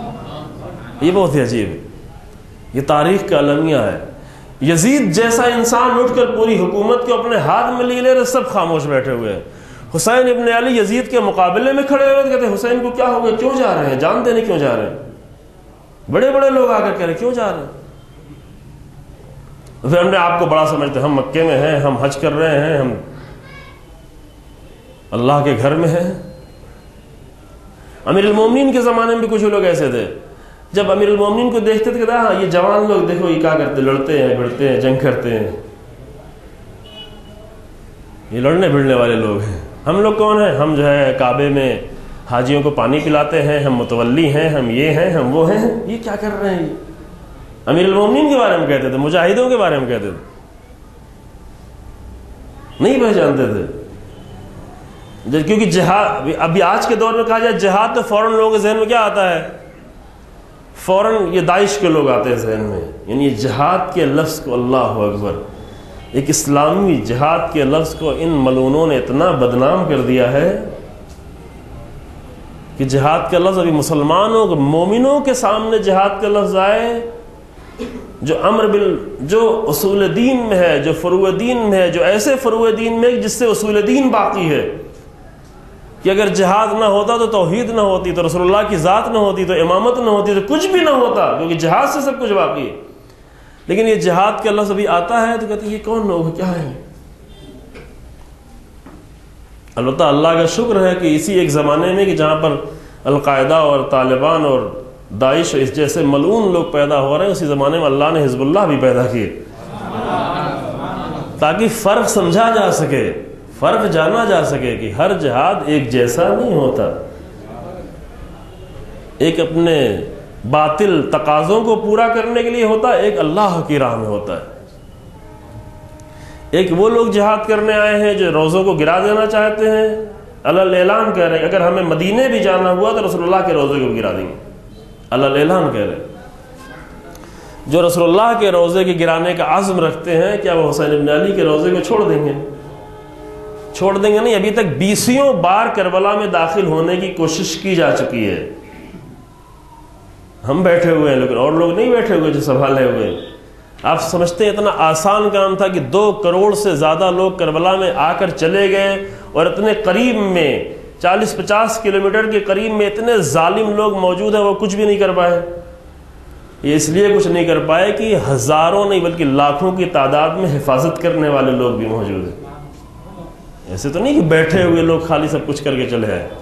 یہ بہت ہی عجیب ہے. یہ تاریخ کا المیہ ہے. یزید جیسا انسان اٹھ کر پوری حکومت کو اپنے ہاتھ میں لے رہے, سب خاموش بیٹھے ہوئے ہیں. حسین ابن علی یزید کے مقابلے میں کھڑے ہوئے, کہتے ہیں حسین کو کیا ہو گیا, کیوں جا رہے ہیں, جان دینے کیوں جا رہے ہیں. بڑے بڑے لوگ آ کر کہہ رہے کیوں جا رہے ہیں. پھر ہم نے آپ کو بڑا سمجھتے, ہم مکے میں ہیں, ہم حج کر رہے ہیں, ہم اللہ کے گھر میں ہیں. امیر المومنین کے زمانے میں بھی کچھ لوگ ایسے تھے, جب امیر المومنین کو دیکھتے تھے کہتے ہاں یہ جوان لوگ دیکھو یہ کیا کرتے, لڑتے ہیں, بھڑتے ہیں, جنگ کرتے ہیں, یہ لڑنے بھڑنے والے لوگ ہیں. ہم لوگ کون ہیں, ہم جو ہے کعبے میں حاجیوں کو پانی پلاتے ہیں, ہم متولی ہیں, ہم یہ ہیں, ہم وہ ہیں. یہ کیا کر رہے ہیں. امیر المومنین کے بارے میں کہتے تھے, مجاہدوں کے بارے میں کہتے تھے, نہیں پہچانتے تھے. کیونکہ جہاد, ابھی آج کے دور میں کہا جائے جہاد, تو فوراً لوگوں کے ذہن میں کیا آتا ہے, فوراً یہ داعش کے لوگ آتے ہیں ذہن میں. یعنی جہاد کے لفظ کو, اللہ اکبر, ایک اسلامی جہاد کے لفظ کو ان ملعونوں نے اتنا بدنام کر دیا ہے کہ جہاد کا لفظ ابھی مسلمانوں مومنوں کے سامنے جہاد کا لفظ آئے, جو اصول دین میں ہے, جو فروع دین میں ہے, جو ایسے فروع دین میں جس سے اصول دین باقی ہے, کہ اگر جہاد نہ ہوتا تو توحید نہ ہوتی, تو رسول اللہ کی ذات نہ ہوتی, تو امامت نہ ہوتی, تو کچھ بھی نہ ہوتا, کیونکہ جہاد سے سب کچھ باقی ہے. لیکن یہ جہاد کا لفظ ابھی آتا ہے تو کہتے ہیں یہ کون لوگ, کیا ہے. البتہ اللہ کا شکر ہے کہ اسی ایک زمانے میں کہ جہاں پر القاعدہ اور طالبان اور داعش اس جیسے ملعون لوگ پیدا ہو رہے ہیں, اسی زمانے میں اللہ نے حزب اللہ بھی پیدا کیے, تاکہ فرق سمجھا جا سکے, فرق جانا جا سکے کہ ہر جہاد ایک جیسا نہیں ہوتا. ایک اپنے باطل تقاضوں کو پورا کرنے کے لیے ہوتا ہے, ایک اللہ کی راہ میں ہوتا ہے. ایک وہ لوگ جہاد کرنے آئے ہیں جو روزوں کو گرا دینا چاہتے ہیں, اللہ اعلان کہہ رہے ہیں اگر ہمیں مدینے بھی جانا ہوا تو رسول اللہ کے روزے کو گرا دیں گے. اللہ اعلان کہہ رہے ہیں. جو رسول اللہ کے روزے کے گرانے کا عزم رکھتے ہیں, کیا وہ حسین ابن علی کے روزے کو چھوڑ دیں گے؟ چھوڑ دیں گے نہیں. ابھی تک 20 بار کربلا میں داخل ہونے کی کوشش کی جا چکی ہے. ہم بیٹھے ہوئے ہیں, لیکن اور لوگ نہیں بیٹھے ہوئے جو سنبھالے ہوئے ہیں. آپ سمجھتے ہیں اتنا آسان کام تھا کہ 2 کروڑ سے زیادہ لوگ کربلا میں آ کر چلے گئے, اور اتنے قریب میں 40-50 کلومیٹر کے قریب میں اتنے ظالم لوگ موجود ہیں, وہ کچھ بھی نہیں کر پائے. یہ اس لیے کچھ نہیں کر پائے کہ ہزاروں نہیں بلکہ لاکھوں کی تعداد میں حفاظت کرنے والے لوگ بھی موجود ہیں. ایسے تو نہیں کہ بیٹھے ہوئے لوگ خالی سب کچھ کر کے چلے آئے.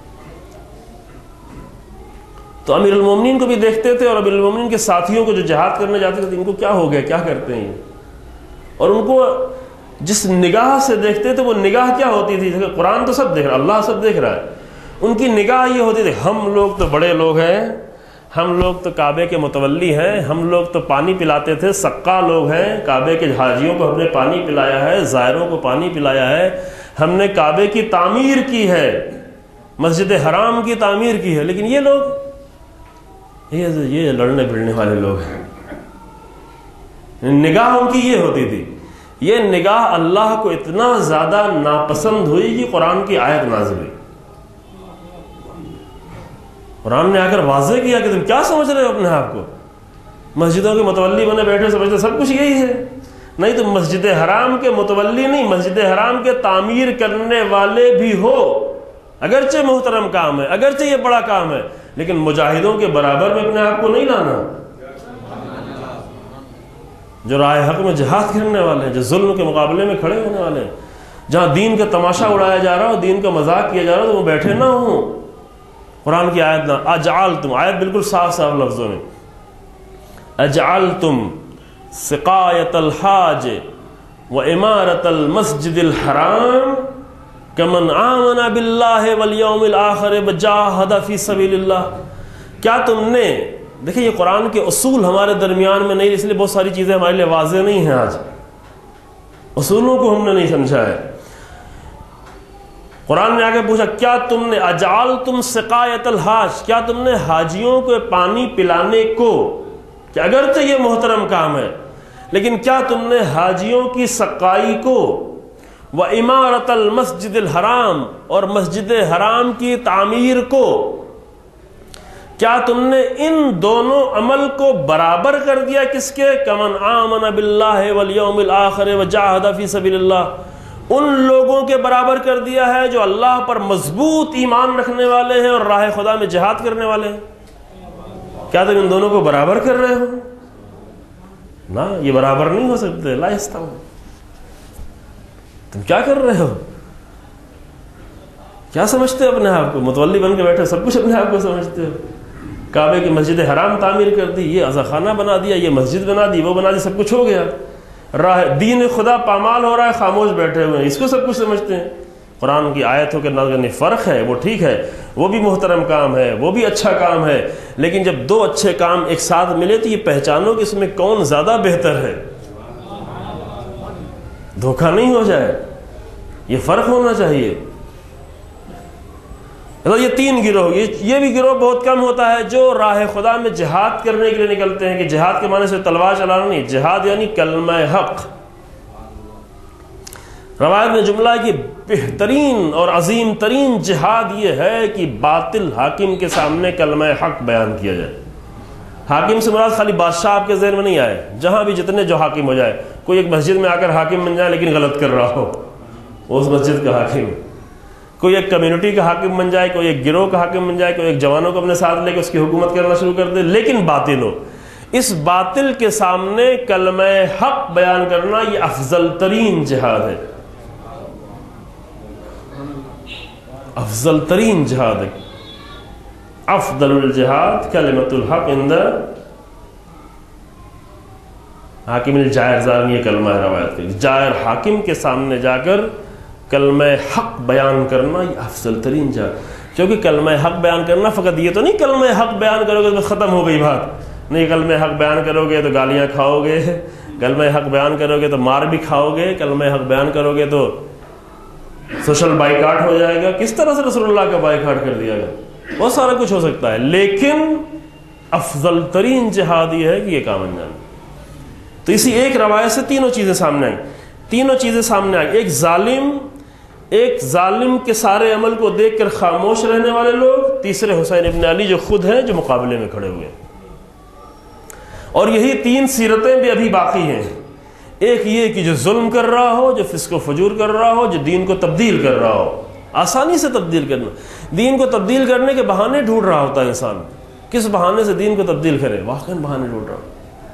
تو امیر المومنین کو بھی دیکھتے تھے, اور امیر المومنین کے ساتھیوں کو جو جہاد کرنے جاتے تھے, ان کو کیا ہو گیا, کیا کرتے ہیں. اور ان کو جس نگاہ سے دیکھتے تھے وہ نگاہ کیا ہوتی تھی, قرآن تو سب دیکھ رہا, اللہ سب دیکھ رہا ہے, ان کی نگاہ یہ ہوتی تھی ہم لوگ تو بڑے لوگ ہیں, ہم لوگ تو کعبے کے متولی ہیں، ہم لوگ تو پانی پلاتے تھے، سقا لوگ ہیں، کعبے کے حاجیوں کو ہم نے پانی پلایا ہے، زائروں کو پانی پلایا ہے، ہم نے کعبے کی تعمیر کی ہے، مسجد حرام کی تعمیر کی ہے، لیکن یہ لوگ یہ لڑنے بھڑنے والے لوگ ہیں۔ نگاہ ان کی یہ ہوتی تھی، یہ نگاہ اللہ کو اتنا زیادہ ناپسند ہوئی کہ قرآن کی آیت نازل ہوئی۔ قرآن نے آ کر واضح کیا کہ تم کیا سمجھ رہے ہو اپنے آپ کو، مسجدوں کے متولی بنے بیٹھے سمجھتے سب کچھ یہی ہے، نہیں تم مسجد حرام کے متولی نہیں، مسجد حرام کے تعمیر کرنے والے بھی ہو، اگرچہ محترم کام ہے، اگرچہ یہ بڑا کام ہے، لیکن مجاہدوں کے برابر میں اپنے آپ کو نہیں لانا، جو راہ حق میں جہاد کرنے والے ہیں، جو ظلم کے مقابلے میں کھڑے ہونے والے ہیں، جہاں دین کا تماشا اڑایا جا رہا ہو، دین کا مذاق کیا جا رہا ہو، تو وہ بیٹھے نہ ہوں۔ قرآن کی آیت نہ اجعلتم، آیت بالکل صاف صاف لفظوں میں، اجعلتم سقایت الحاج وامارت المسجد الحرام کمن آمن باللہ والیوم الآخر وجاہد فی سبیل اللہ۔ کیا تم نے، دیکھیں یہ قرآن کے اصول ہمارے درمیان میں نہیں، اس لیے بہت ساری چیزیں ہمارے لیے واضح نہیں ہیں، آج اصولوں کو ہم نے نہیں سمجھا ہے۔ قرآن نے آگے پوچھا کیا تم نے اجعلتم سقایت الحاج، کیا تم نے حاجیوں کو پانی پلانے کو، کہ اگرچہ یہ محترم کام ہے لیکن کیا تم نے حاجیوں کی سقائی کو، وعمارت المسجد الحرام، اور مسجد حرام کی تعمیر کو، کیا تم نے ان دونوں عمل کو برابر کر دیا کس کے؟ کمن آمن باللہ والیوم الآخر وجاہد فی سبیل اللہ، ان لوگوں کے برابر کر دیا ہے جو اللہ پر مضبوط ایمان رکھنے والے ہیں اور راہ خدا میں جہاد کرنے والے ہیں۔ کیا تم ان دونوں کو برابر کر رہے ہو؟ نہ، یہ برابر نہیں ہو سکتے، لا یستوون۔ تم کیا کر رہے ہو؟ کیا سمجھتے ہو اپنے آپ کو؟ متولی بن کے بیٹھے سب کچھ اپنے آپ کو سمجھتے ہو۔ کعبے کی مسجد حرام تعمیر کر دی، یہ عزاخانہ بنا دیا، یہ مسجد بنا دی، وہ بنا دی، سب کچھ ہو گیا، راہ دین خدا پامال ہو رہا ہے، خاموش بیٹھے ہوئے ہیں، اس کو سب کچھ سمجھتے ہیں۔ قرآن کی آیتوں کے نظر فرق ہے، وہ ٹھیک ہے، وہ بھی محترم کام ہے، وہ بھی اچھا کام ہے، لیکن جب دو اچھے کام ایک ساتھ ملے تو یہ پہچانو کہ اس میں کون زیادہ بہتر ہے، دھوکہ نہیں ہو جائے، یہ فرق ہونا چاہیے۔ یہ تین گروہ، یہ بھی گروہ بہت کم ہوتا ہے جو راہ خدا میں جہاد کرنے کے لیے نکلتے ہیں، کہ جہاد کے معنی سے تلوار چلانا نہیں، جہاد یعنی کلمہ حق۔ روایت میں جملہ ہے کہ بہترین اور عظیم ترین جہاد یہ ہے کہ باطل حاکم کے سامنے کلمہ حق بیان کیا جائے۔ حاکم سے مراد خالی بادشاہ آپ کے ذہن میں نہیں آئے، جہاں بھی جتنے جو حاکم ہو جائے، کوئی ایک مسجد میں آ کر حاکم بن جائے لیکن غلط کر رہا ہو، اس مسجد کا حاکم، کوئی ایک کمیونٹی کا حاکم بن جائے، کوئی ایک گروہ کا حاکم بن جائے، کوئی ایک جوانوں کو اپنے ساتھ لے کے اس کی حکومت کرنا شروع کر دے، لیکن باطل ہو، اس باطل کے سامنے کلمہ حق بیان کرنا یہ افضل ترین جہاد ہے، افضل ترین جہاد ہے۔ افضل الجہاد کلمۃ الحق عند حاکم الجائر، یہ کلمہ ہے روایت کے، جائر حاکم کے سامنے جا کر کلمہ حق بیان کرنا یہ افضل ترین جہاد۔ کیونکہ کلمہ حق بیان کرنا فقط یہ تو نہیں کلمہ حق بیان کرو گے تو ختم ہو گئی بات، نہیں، کلمہ حق بیان کرو گے تو گالیاں کھاؤ گے، کلمہ حق بیان کرو گے تو مار بھی کھاؤ گے، کلمہ حق بیان کرو گے تو سوشل بائیکاٹ ہو جائے گا، کس طرح سے رسول اللہ کا بائیکاٹ کر دیا گیا، بہت سارا کچھ ہو سکتا ہے، لیکن افضل ترین جہاد یہ ہے کہ یہ کام انجام۔ تو اسی ایک روایت سے تینوں چیزیں سامنے آئیں، تینوں چیزیں سامنے آئیں، ایک ظالم کے سارے عمل کو دیکھ کر خاموش رہنے والے لوگ، تیسرے حسین ابن علی جو خود ہیں جو مقابلے میں کھڑے ہوئے ہیں، اور یہی تین سیرتیں بھی ابھی باقی ہیں۔ ایک یہ کہ جو ظلم کر رہا ہو، جو فسق و فجور کر رہا ہو، جو دین کو تبدیل کر رہا ہو، آسانی سے تبدیل کرنا، دین کو تبدیل کرنے کے بہانے ڈھونڈ رہا ہوتا ہے انسان، کس بہانے سے دین کو تبدیل کرے، واقعاً بہانے ڈھونڈ رہا ہو،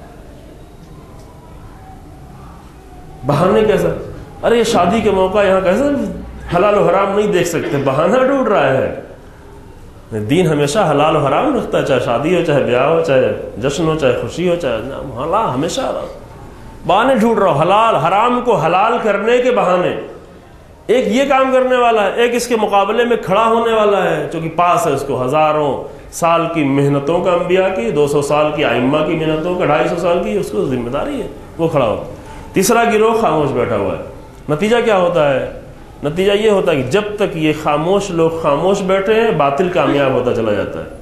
بہانے کیسا، ارے یہ شادی کے موقع یہاں کیسا حلال و حرام نہیں دیکھ سکتے، بہانہ ڈھونڈ رہا ہے۔ دین ہمیشہ حلال و حرام رکھتا ہے، چاہے شادی ہو، چاہے بیاہ ہو، چاہے جشن ہو، چاہے خوشی ہو، چاہے حلال، ہمیشہ بہانے ڈھونڈ رہا ہو، حلال حرام کو حلال کرنے کے بہانے۔ ایک یہ کام کرنے والا ہے، ایک اس کے مقابلے میں کھڑا ہونے والا ہے، جو کہ پاس ہے اس کو ہزاروں سال کی محنتوں کا انبیاء کی، 200 سال کی ائمہ کی محنتوں کا، 250 سال کی اس کو ذمہ داری ہے، وہ کھڑا ہو۔ تیسرا گروہ خاموش بیٹھا ہوا ہے۔ نتیجہ کیا ہوتا ہے؟ نتیجہ یہ ہوتا ہے کہ جب تک یہ خاموش لوگ خاموش بیٹھے ہیں، باطل کامیاب ہوتا چلا جاتا ہے۔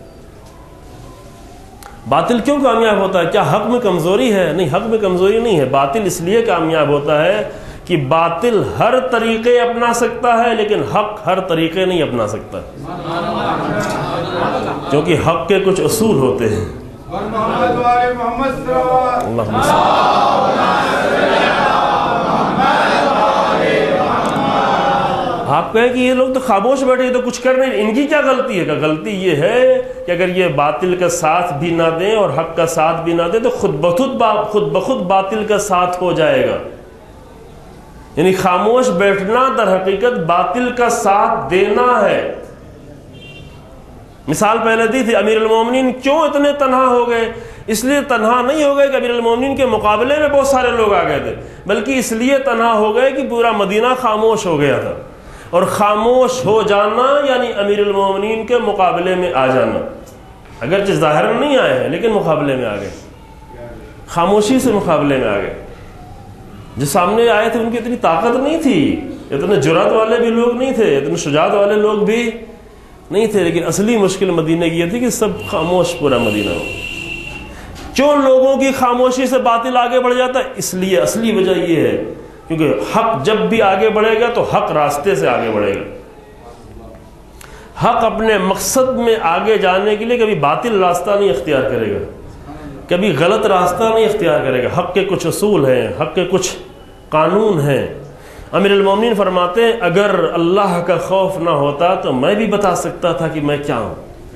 باطل کیوں کامیاب ہوتا ہے؟ کیا حق میں کمزوری ہے؟ نہیں، حق میں کمزوری نہیں ہے۔ باطل اس لیے کامیاب ہوتا ہے کہ باطل ہر طریقے اپنا سکتا ہے لیکن حق ہر طریقے نہیں اپنا سکتا، کیونکہ حق کے کچھ اصول ہوتے ہیں۔ آپ کہیں کہ یہ لوگ تو خاموش بیٹھے، یہ تو کچھ کر نہیں، ان کی کیا غلطی ہے؟ کہ غلطی یہ ہے کہ اگر یہ باطل کا ساتھ بھی نہ دیں اور حق کا ساتھ بھی نہ دیں تو خود بخود باطل کا ساتھ ہو جائے گا۔ یعنی خاموش بیٹھنا در حقیقت باطل کا ساتھ دینا ہے۔ مثال پہلے دی تھی، امیر المومنین کیوں اتنے تنہا ہو گئے؟ اس لیے تنہا نہیں ہو گئے کہ امیر المومنین کے مقابلے میں بہت سارے لوگ آ گئے تھے، بلکہ اس لیے تنہا ہو گئے کہ پورا مدینہ خاموش ہو گیا تھا، اور خاموش ہو جانا یعنی امیر المومنین کے مقابلے میں آ جانا۔ اگرچہ ظاہر نہیں آئے ہیں لیکن مقابلے میں آ گئے، خاموشی سے مقابلے میں آ گئے۔ جو سامنے آئے تھے ان کی اتنی طاقت نہیں تھی، اتنے جرأت والے بھی لوگ نہیں تھے، اتنے شجاعت والے لوگ بھی نہیں تھے، لیکن اصلی مشکل مدینے کی یہ تھی کہ سب خاموش پورا مدینہ ہو۔ کیوں لوگوں کی خاموشی سے باطل آگے بڑھ جاتا ہے؟ اس لیے اصلی وجہ یہ ہے کیونکہ حق جب بھی آگے بڑھے گا تو حق راستے سے آگے بڑھے گا۔ حق اپنے مقصد میں آگے جانے کے لیے کبھی باطل راستہ نہیں اختیار کرے گا، کبھی غلط راستہ نہیں اختیار کرے گا۔ حق کے کچھ اصول ہیں، حق کے کچھ قانون ہیں۔ امیر المومنین فرماتے ہیں اگر اللہ کا خوف نہ ہوتا تو میں بھی بتا سکتا تھا کہ میں کیا ہوں۔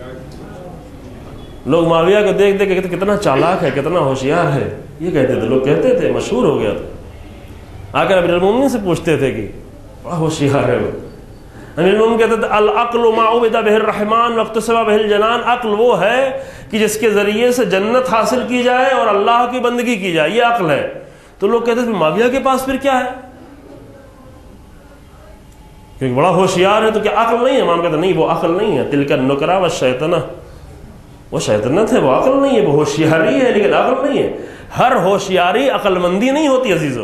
لوگ معاویہ کو دیکھ دیکھ کے کہتے کتنا چالاک ہے، کتنا ہوشیار ہے، یہ کہتے تھے، لوگ کہتے تھے، مشہور ہو گیا تھا۔ آ کر امیر المومنین سے پوچھتے تھے کہ بڑا ہوشیار ہے وہ۔ امیر المومنین کہتے تھے العقل ما عبد بہ الرحمن واقتصب بہ الجنان، عقل وہ ہے کہ جس کے ذریعے سے جنت حاصل کی جائے اور اللہ کی بندگی کی جائے، یہ عقل ہے۔ تو لوگ کہتے تھے معاویہ کے پاس پھر کیا ہے؟ کیونکہ بڑا ہوشیار ہے تو کیا عقل نہیں ہے؟ امام کہتے نہیں، وہ عقل نہیں ہے، تلک النکرہ والشیطنہ، وہ شیطنت ہے، وہ عقل نہیں ہے، وہ ہوشیاری ہے لیکن عقل نہیں ہے۔ ہر ہوشیاری عقل مندی نہیں ہوتی عزیزو۔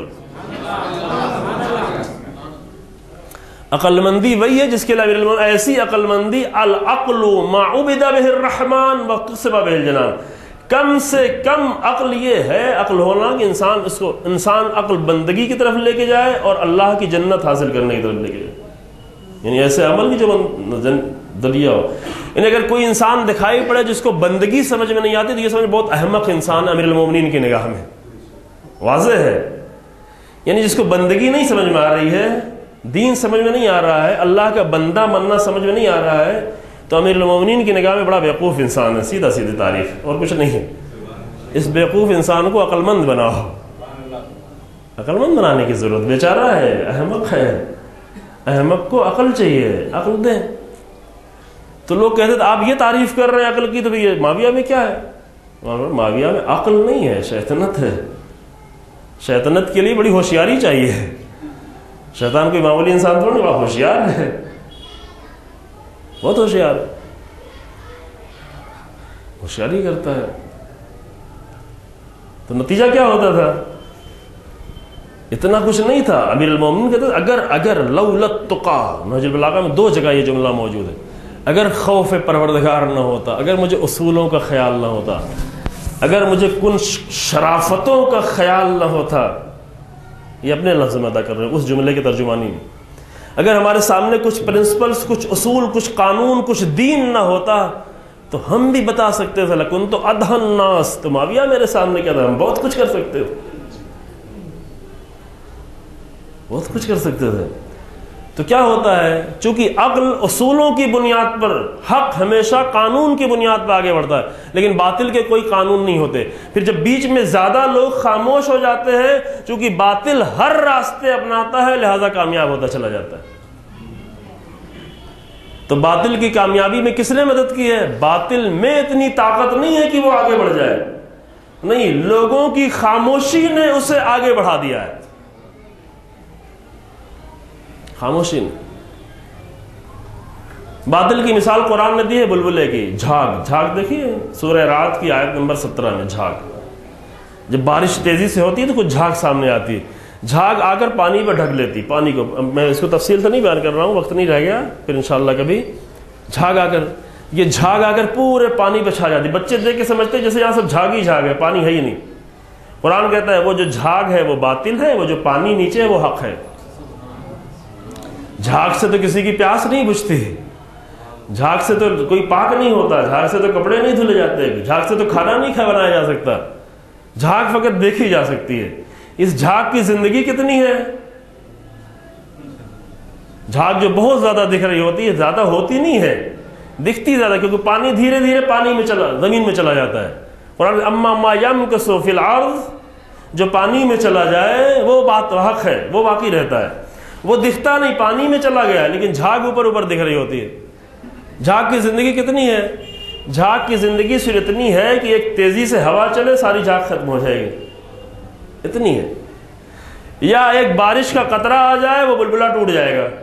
عقل مندی وہی ہے جس کے لیے ایسی عقل مندی العقل ما عبد بہ الرحمن واقتصب بہ الجنان، کم سے کم عقل یہ ہے، عقل ہونا کہ انسان عقل بندگی کی طرف لے کے جائے اور اللہ کی جنت حاصل کرنے کی طرف لے کے جائے، یعنی ایسے عمل کی جو ذریعہ ہو۔ یعنی اگر کوئی انسان دکھائی پڑے جس کو بندگی سمجھ میں نہیں آتی تو یہ سمجھ بہت احمق انسان امیر المومنین کی نگاہ میں واضح ہے۔ یعنی جس کو بندگی نہیں سمجھ میں آ رہی ہے، دین سمجھ میں نہیں آ رہا ہے، اللہ کا بندہ بننا سمجھ میں نہیں آ رہا ہے، تو امیر المومنین کی نگاہ میں بڑا بیوقوف انسان ہے، سیدھا سیدھی تعریف اور کچھ نہیں ہے۔ اس بیوقوف انسان کو عقل مند بناؤ، عقل مند بنانے کی ضرورت، بیچارہ ہے، احمق ہے، احمق کو عقل چاہیے، عقل دیں۔ تو لوگ کہتے تھے آپ یہ تعریف کر رہے ہیں عقل کی، تو یہ معاویہ میں کیا ہے؟ معاویہ میں عقل نہیں ہے، شیطنت ہے۔ شیطنت کے لیے بڑی ہوشیاری چاہیے، شیطان کوئی معمولی انسان تھوڑا، بڑا ہوشیار ہے، بہت ہوشیار، ہوشیاری کرتا ہے۔ تو نتیجہ کیا ہوتا تھا؟ اتنا کچھ نہیں تھا۔ امیر المومنین کہتے تھے اگر لولا التقی، نہج البلاغہ میں 2 جگہ یہ جملہ موجود ہے، اگر خوف پروردگار نہ ہوتا، اگر مجھے اصولوں کا خیال نہ ہوتا، اگر مجھے کن شرافتوں کا خیال نہ ہوتا، یہ اپنے لفظ میں ادا کر رہے ہیں اس جملے کے ترجمانی میں، اگر ہمارے سامنے کچھ پرنسپلز، کچھ اصول، کچھ قانون، کچھ دین نہ ہوتا تو ہم بھی بتا سکتے تھے لکنت ادھى الناس، تو معاویہ میرے سامنے کیا تھا، ہم بہت کچھ کر سکتے تھے، بہت کچھ کر سکتے تھے۔ تو کیا ہوتا ہے، چونکہ عقل اصولوں کی بنیاد پر، حق ہمیشہ قانون کی بنیاد پر آگے بڑھتا ہے، لیکن باطل کے کوئی قانون نہیں ہوتے۔ پھر جب بیچ میں زیادہ لوگ خاموش ہو جاتے ہیں، چونکہ باطل ہر راستے اپناتا ہے لہذا کامیاب ہوتا چلا جاتا ہے۔ تو باطل کی کامیابی میں کس نے مدد کی ہے؟ باطل میں اتنی طاقت نہیں ہے کہ وہ آگے بڑھ جائے، نہیں، لوگوں کی خاموشی نے اسے آگے بڑھا دیا ہے، خاموشی نے۔ باطل کی مثال قرآن نے دی ہے بلبلے کی، جھاگ. جھاگ دیکھیے سورہ رعد کی آیت نمبر 17 میں. جھاگ جب بارش تیزی سے ہوتی ہے تو کچھ جھاگ سامنے آتی ہے. جھاگ آ کر پانی پہ ڈھک لیتی پانی کو. میں اس کو تفصیل سے نہیں بیان کر رہا ہوں، وقت نہیں رہ گیا، پھر انشاءاللہ کبھی. جھاگ آ کر، یہ جھاگ آ کر پورے پانی پہ چھا جاتی. بچے دیکھ کے سمجھتے جیسے یہاں سب جھاگ ہی جھاگ ہے، پانی ہے ہی نہیں. قرآن کہتا ہے وہ جو جھاگ ہے وہ باطل ہے، وہ جو پانی نیچے ہے وہ حق ہے. جھاگ سے تو کسی کی پیاس نہیں بجھتی، جھاگ سے تو کوئی پاک نہیں ہوتا، جھاگ سے تو کپڑے نہیں دھلے جاتے، جھاگ سے تو کھانا نہیں بنایا جا سکتا. جھاگ فقط دیکھی جا سکتی ہے. اس جھاگ کی زندگی کتنی ہے؟ جھاگ جو بہت زیادہ دکھ رہی ہوتی ہے زیادہ ہوتی نہیں ہے، دکھتی زیادہ، کیونکہ پانی دھیرے دھیرے پانی میں زمین میں چلا جاتا ہے. قرآن اما ما یمکث فی الارض، جو پانی میں چلا جائے وہ بات حق ہے، وہ باقی رہتا ہے. وہ دکھتا نہیں، پانی میں چلا گیا، لیکن جھاگ اوپر اوپر دکھ رہی ہوتی ہے. جھاگ کی زندگی کتنی ہے؟ جھاگ کی زندگی صرف اتنی ہے کہ ایک تیزی سے ہوا چلے ساری جھاگ ختم ہو جائے گی، اتنی ہے. یا ایک بارش کا قطرہ آ جائے وہ بلبلہ ٹوٹ جائے گا.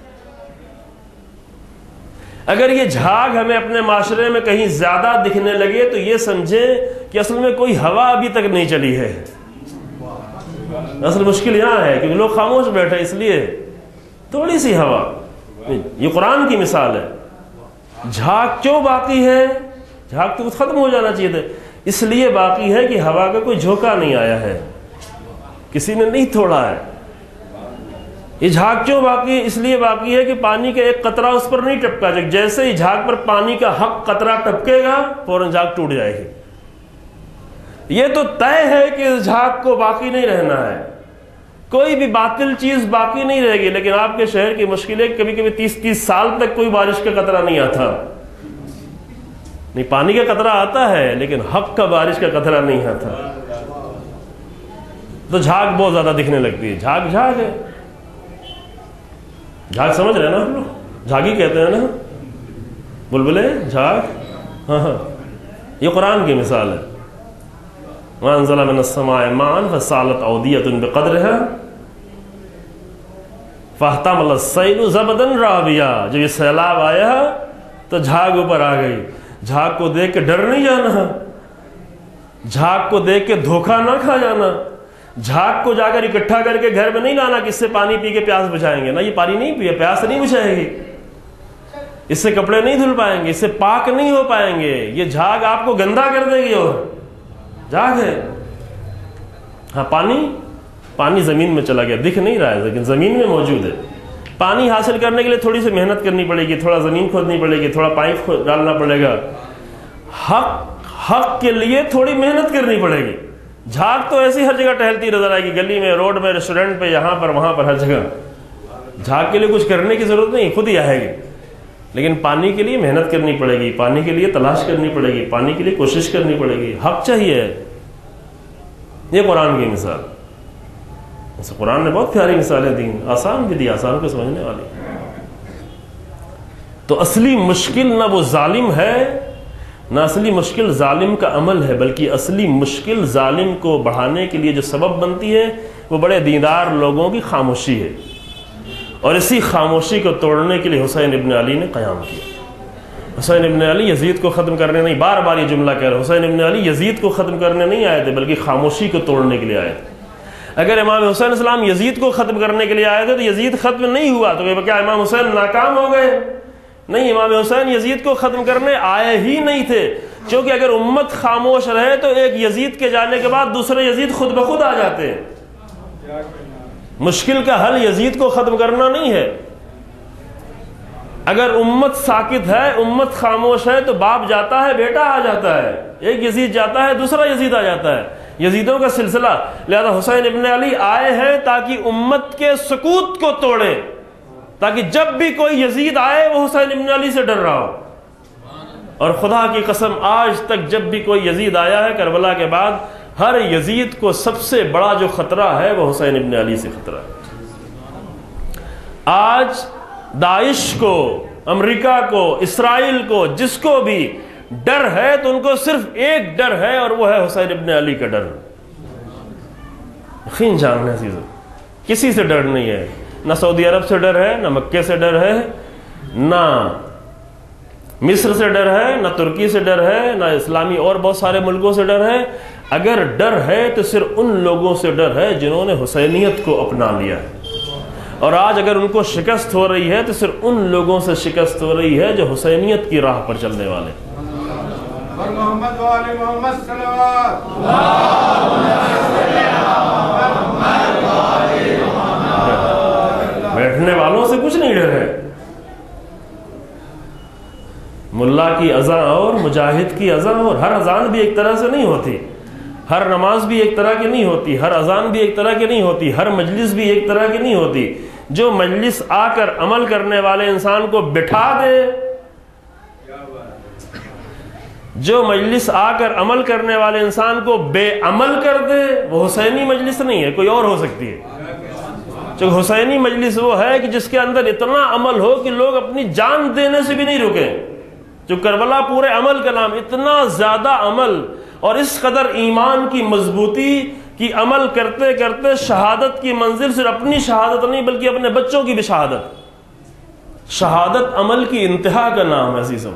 اگر یہ جھاگ ہمیں اپنے معاشرے میں کہیں زیادہ دکھنے لگے تو یہ سمجھیں کہ اصل میں کوئی ہوا ابھی تک نہیں چلی ہے. اصل مشکل یہاں ہے کیونکہ لوگ خاموش بیٹھے، اس لیے تھوڑی سی ہوا. یہ قرآن کی مثال ہے. جھاگ کیوں باقی ہے؟ جھاگ تو ختم ہو جانا چاہیے تھا. اس لیے باقی ہے کہ ہوا کا کوئی جھونکا نہیں آیا ہے، کسی نے نہیں توڑا ہے. یہ جھاگ کیوں باقی ہے؟ اس لیے باقی ہے کہ پانی کا ایک قطرہ اس پر نہیں ٹپکا. جیسے ہی جھاگ پر پانی کا حق قطرہ ٹپکے گا فوراً جھاگ ٹوٹ جائے گی. یہ تو طے ہے کہ اس جھاگ کو باقی نہیں رہنا ہے، کوئی بھی باطل چیز باقی نہیں رہے گی. لیکن آپ کے شہر کی مشکلیں کبھی کبھی 30 سال تک کوئی بارش کا قطرہ نہیں آتا. نہیں، پانی کا قطرہ آتا ہے لیکن حق کا بارش کا قطرہ نہیں آتا. تو جھاگ بہت زیادہ دکھنے لگتی ہے. جھاگ جھاگ ہے. جھاگ سمجھ رہے ہیں نا ہم لوگ؟ جھاگ ہی کہتے ہیں نا بلبلے، جھاگ. ہاں، یہ قرآن کی مثال ہے. وَأَنزَلَ مِنَ السَّمَاءِ مَاءً فَسَالَتْ أَوْدِيَةٌ بِقَدْرِهَا فَاحْتَمَلَ السَّيْلُ زَبَدًا رَابِيًا. جب یہ سیلاب آیا تو جھاگ اوپر آ گئی. جھاگ کو دیکھ کے ڈر نہیں جانا، جھاگ کو دیکھ کے دھوکہ نہ کھا جانا. جھاگ کو جا کر اکٹھا کر کے گھر میں نہیں لانا کہ اس سے پانی پی کے پیاس بجھائیں گے. نہ، یہ پانی نہیں پیے، پیاس نہیں بجھائے گی. اس سے کپڑے نہیں دھل پائیں گے، اس سے پاک نہیں ہو پائیں گے. یہ جھاگ آپ کو گندا کر دے گی. اور جھاگ ہے. ہاں، پانی زمین میں چلا گیا، دکھ نہیں رہا ہے لیکن زمین میں موجود ہے. پانی حاصل کرنے کے لیے تھوڑی سی محنت کرنی پڑے گی، تھوڑا زمین کھودنی پڑے گی، تھوڑا پائپ ڈالنا پڑے گا. حق کے لیے تھوڑی محنت کرنی پڑے گی. جھاگ تو ایسی ہر جگہ ٹہلتی نظر آئے گی، گلی میں، روڈ میں، ریسٹورنٹ پہ، یہاں پر وہاں پر، ہر جگہ. جھاگ کے لیے کچھ کرنے کی ضرورت نہیں، خود ہی آئے گی. لیکن پانی کے لیے محنت کرنی پڑے گی، پانی کے لیے تلاش کرنی پڑے گی، پانی کے لیے کوشش کرنی پڑے گی. حق چاہیے. یہ قرآن کی مثال. قرآن نے بہت پیاری مثالیں دی، آسان بھی دی، آسان کو سمجھنے والی. تو اصلی مشکل نہ وہ ظالم ہے، نہ اصلی مشکل ظالم کا عمل ہے، بلکہ اصلی مشکل ظالم کو بڑھانے کے لیے جو سبب بنتی ہے وہ بڑے دیندار لوگوں کی خاموشی ہے. اور اسی خاموشی کو توڑنے کے لیے حسین ابن علی نے قیام کیا. حسین ابن علی یزید کو ختم کرنے نہیں، بار بار یہ جملہ کہہ رہے، حسین ابن علی یزید کو ختم کرنے نہیں آئے تھے بلکہ خاموشی کو توڑنے کے لیے آئے تھے. اگر امام حسین السلام یزید کو ختم کرنے کے لیے آئے تھے تو یزید ختم نہیں ہوا تو کیا امام حسین ناکام ہو گئے؟ نہیں، امام حسین یزید کو ختم کرنے آئے ہی نہیں تھے. کیونکہ اگر امت خاموش رہے تو ایک یزید کے جانے کے بعد دوسرے یزید خود بخود آ جاتے ہیں. مشکل کا حل یزید کو ختم کرنا نہیں ہے. اگر امت ساکت ہے، امت خاموش ہے تو باپ جاتا ہے، بیٹا آ جاتا ہے، ایک یزید جاتا ہے دوسرا یزید آ جاتا ہے، یزیدوں کا سلسلہ. لہذا حسین ابن علی آئے ہیں تاکہ امت کے سکوت کو توڑے، تاکہ جب بھی کوئی یزید آئے وہ حسین ابن علی سے ڈر رہا ہو. اور خدا کی قسم آج تک جب بھی کوئی یزید آیا ہے کربلا کے بعد، ہر یزید کو سب سے بڑا جو خطرہ ہے وہ حسین ابن علی سے خطرہ ہے. آج داعش کو، امریکہ کو، اسرائیل کو، جس کو بھی ڈر ہے تو ان کو صرف ایک ڈر ہے اور وہ ہے حسین ابن علی کا ڈر. یقین جاننا ہے چیزیں، کسی سے ڈر نہیں ہے. نہ سعودی عرب سے ڈر ہے، نہ مکے سے ڈر ہے، نہ مصر سے ڈر ہے، نہ ترکی سے ڈر ہے، نہ اسلامی اور بہت سارے ملکوں سے ڈر ہے۔ اگر ڈر ہے تو صرف ان لوگوں سے ڈر ہے جنہوں نے حسینیت کو اپنا لیا ہے، اور آج اگر ان کو شکست ہو رہی ہے تو صرف ان لوگوں سے شکست ہو رہی ہے جو حسینیت کی راہ پر چلنے والے۔ محمد و آل محمد صلوات۔ بیٹھنے والوں سے کچھ نہیں ڈر ہے۔ ملا کی اذان اور مجاہد کی اذان اور، ہر اذان بھی ایک طرح سے نہیں ہوتی، ہر نماز بھی ایک طرح کی نہیں ہوتی، ہر اذان بھی ایک طرح کی نہیں ہوتی، ہر مجلس بھی ایک طرح کی نہیں ہوتی۔ جو مجلس آ کر عمل کرنے والے انسان کو بٹھا دے، جو مجلس آ کر عمل کرنے والے انسان کو بے عمل کر دے، وہ حسینی مجلس نہیں ہے، کوئی اور ہو سکتی ہے۔ جو حسینی مجلس وہ ہے کہ جس کے اندر اتنا عمل ہو کہ لوگ اپنی جان دینے سے بھی نہیں رکیں۔ جو کربلا پورے عمل کا نام، اتنا زیادہ عمل اور اس قدر ایمان کی مضبوطی کہ عمل کرتے کرتے شہادت کی منزل صرف اپنی شہادت نہیں بلکہ اپنے بچوں کی بھی شہادت۔ شہادت عمل کی انتہا کا نام ہے عزیزوں،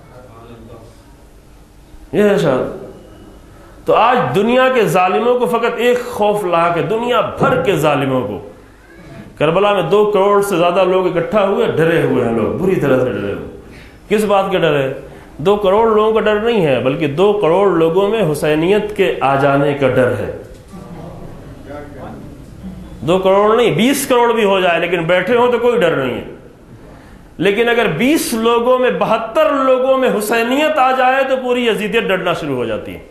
یہ ہے شہادت۔ تو آج دنیا کے ظالموں کو فقط ایک خوف لاحق ہے، دنیا بھر کے ظالموں کو۔ کربلا میں 2 کروڑ سے زیادہ لوگ اکٹھا ہوئے، ڈرے ہوئے ہیں لوگ، بری طرح سے ڈرے ہوئے۔ کس بات کا ڈر ہے؟ 2 کروڑ لوگوں کا ڈر نہیں ہے، بلکہ 2 کروڑ لوگوں میں حسینیت کے آ جانے کا ڈر ہے۔ 2 کروڑ نہیں، 20 کروڑ بھی ہو جائے لیکن بیٹھے ہوں تو کوئی ڈر نہیں ہے۔ لیکن اگر 20 لوگوں میں 72 لوگوں میں حسینیت آ جائے تو پوری یزیدیت ڈرنا شروع ہو جاتی ہے۔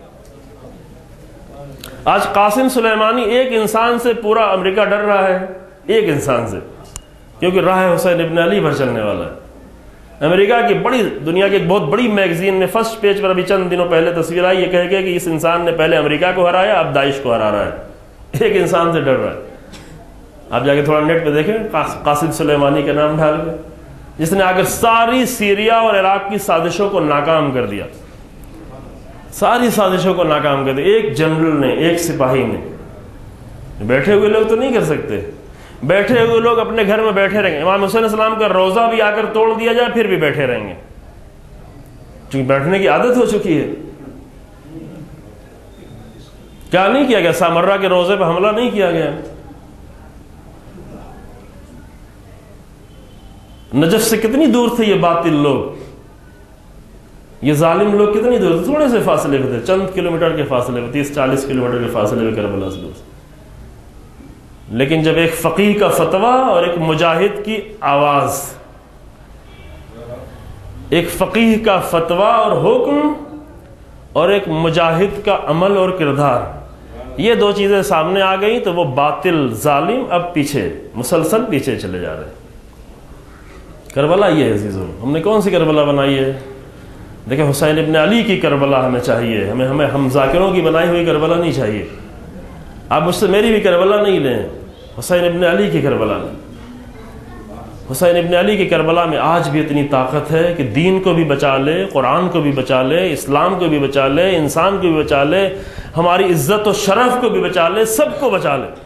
آج قاسم سلیمانی ایک انسان سے پورا امریکہ ڈر رہا ہے، ایک انسان سے، کیونکہ راہ حسین ابن علی پر چلنے والا ہے۔ امریکہ کی بڑی، دنیا کی ایک بہت بڑی میگزین میں فرسٹ پیج پر ابھی چند دنوں پہلے تصویر آئی، یہ کہہ کے کہ اس انسان نے پہلے امریکہ کو ہرایا، اب داعش کو ہرا رہا ہے۔ ایک انسان سے ڈر رہا ہے۔ آپ جا کے تھوڑا نیٹ پہ دیکھیں، قاسم سلیمانی کا نام ڈال کے، جس نے آ کر ساری سیریا اور عراق کی سازشوں کو ناکام کر دیا، ساری سازشوں کو ناکام کر دیا۔ ایک جنرل نے، ایک سپاہی نے۔ بیٹھے ہوئے لوگ تو نہیں کر سکتے، بیٹھے ہوئے لوگ اپنے گھر میں بیٹھے رہیں گے۔ امام حسین علیہ السلام کا روضہ بھی آ کر توڑ دیا جائے پھر بھی بیٹھے رہیں گے، چونکہ بیٹھنے کی عادت ہو چکی ہے۔ کیا نہیں کیا گیا؟ سامرہ کے روضے پہ حملہ نہیں کیا گیا، نجف سے کتنی دور تھے یہ باطل لوگ، یہ ظالم لوگ کتنی دور تھے؟ تھوڑے سے فاصلے پہ تھے، چند کلومیٹر کے فاصلے پہ، 30-40 کلومیٹر کے فاصلے پہ کربلا سے دور۔ لیکن جب ایک فقیہ کا فتویٰ اور ایک مجاہد کی آواز، ایک فقیہ کا فتویٰ اور حکم اور ایک مجاہد کا عمل اور کردار، یہ 2 چیزیں سامنے آ گئیں تو وہ باطل ظالم اب پیچھے، مسلسل پیچھے چلے جا رہے ہیں۔ کربلا یہ ہے عزیزوں، ہم نے کون سی کربلا بنائی ہے؟ دیکھیں، حسین ابن علی کی کربلا ہمیں چاہیے، ہمیں ہم ذاکروں کی بنائی ہوئی کربلا نہیں چاہیے۔ آپ مجھ سے میری بھی کربلا نہیں لیں، حسین ابن علی کی کربلا لیں۔ حسین ابن علی کی کربلا میں آج بھی اتنی طاقت ہے کہ دین کو بھی بچا لے، قرآن کو بھی بچا لے، اسلام کو بھی بچا لے، انسان کو بھی بچا لے، ہماری عزت و شرف کو بھی بچا لے، سب کو بچا لے۔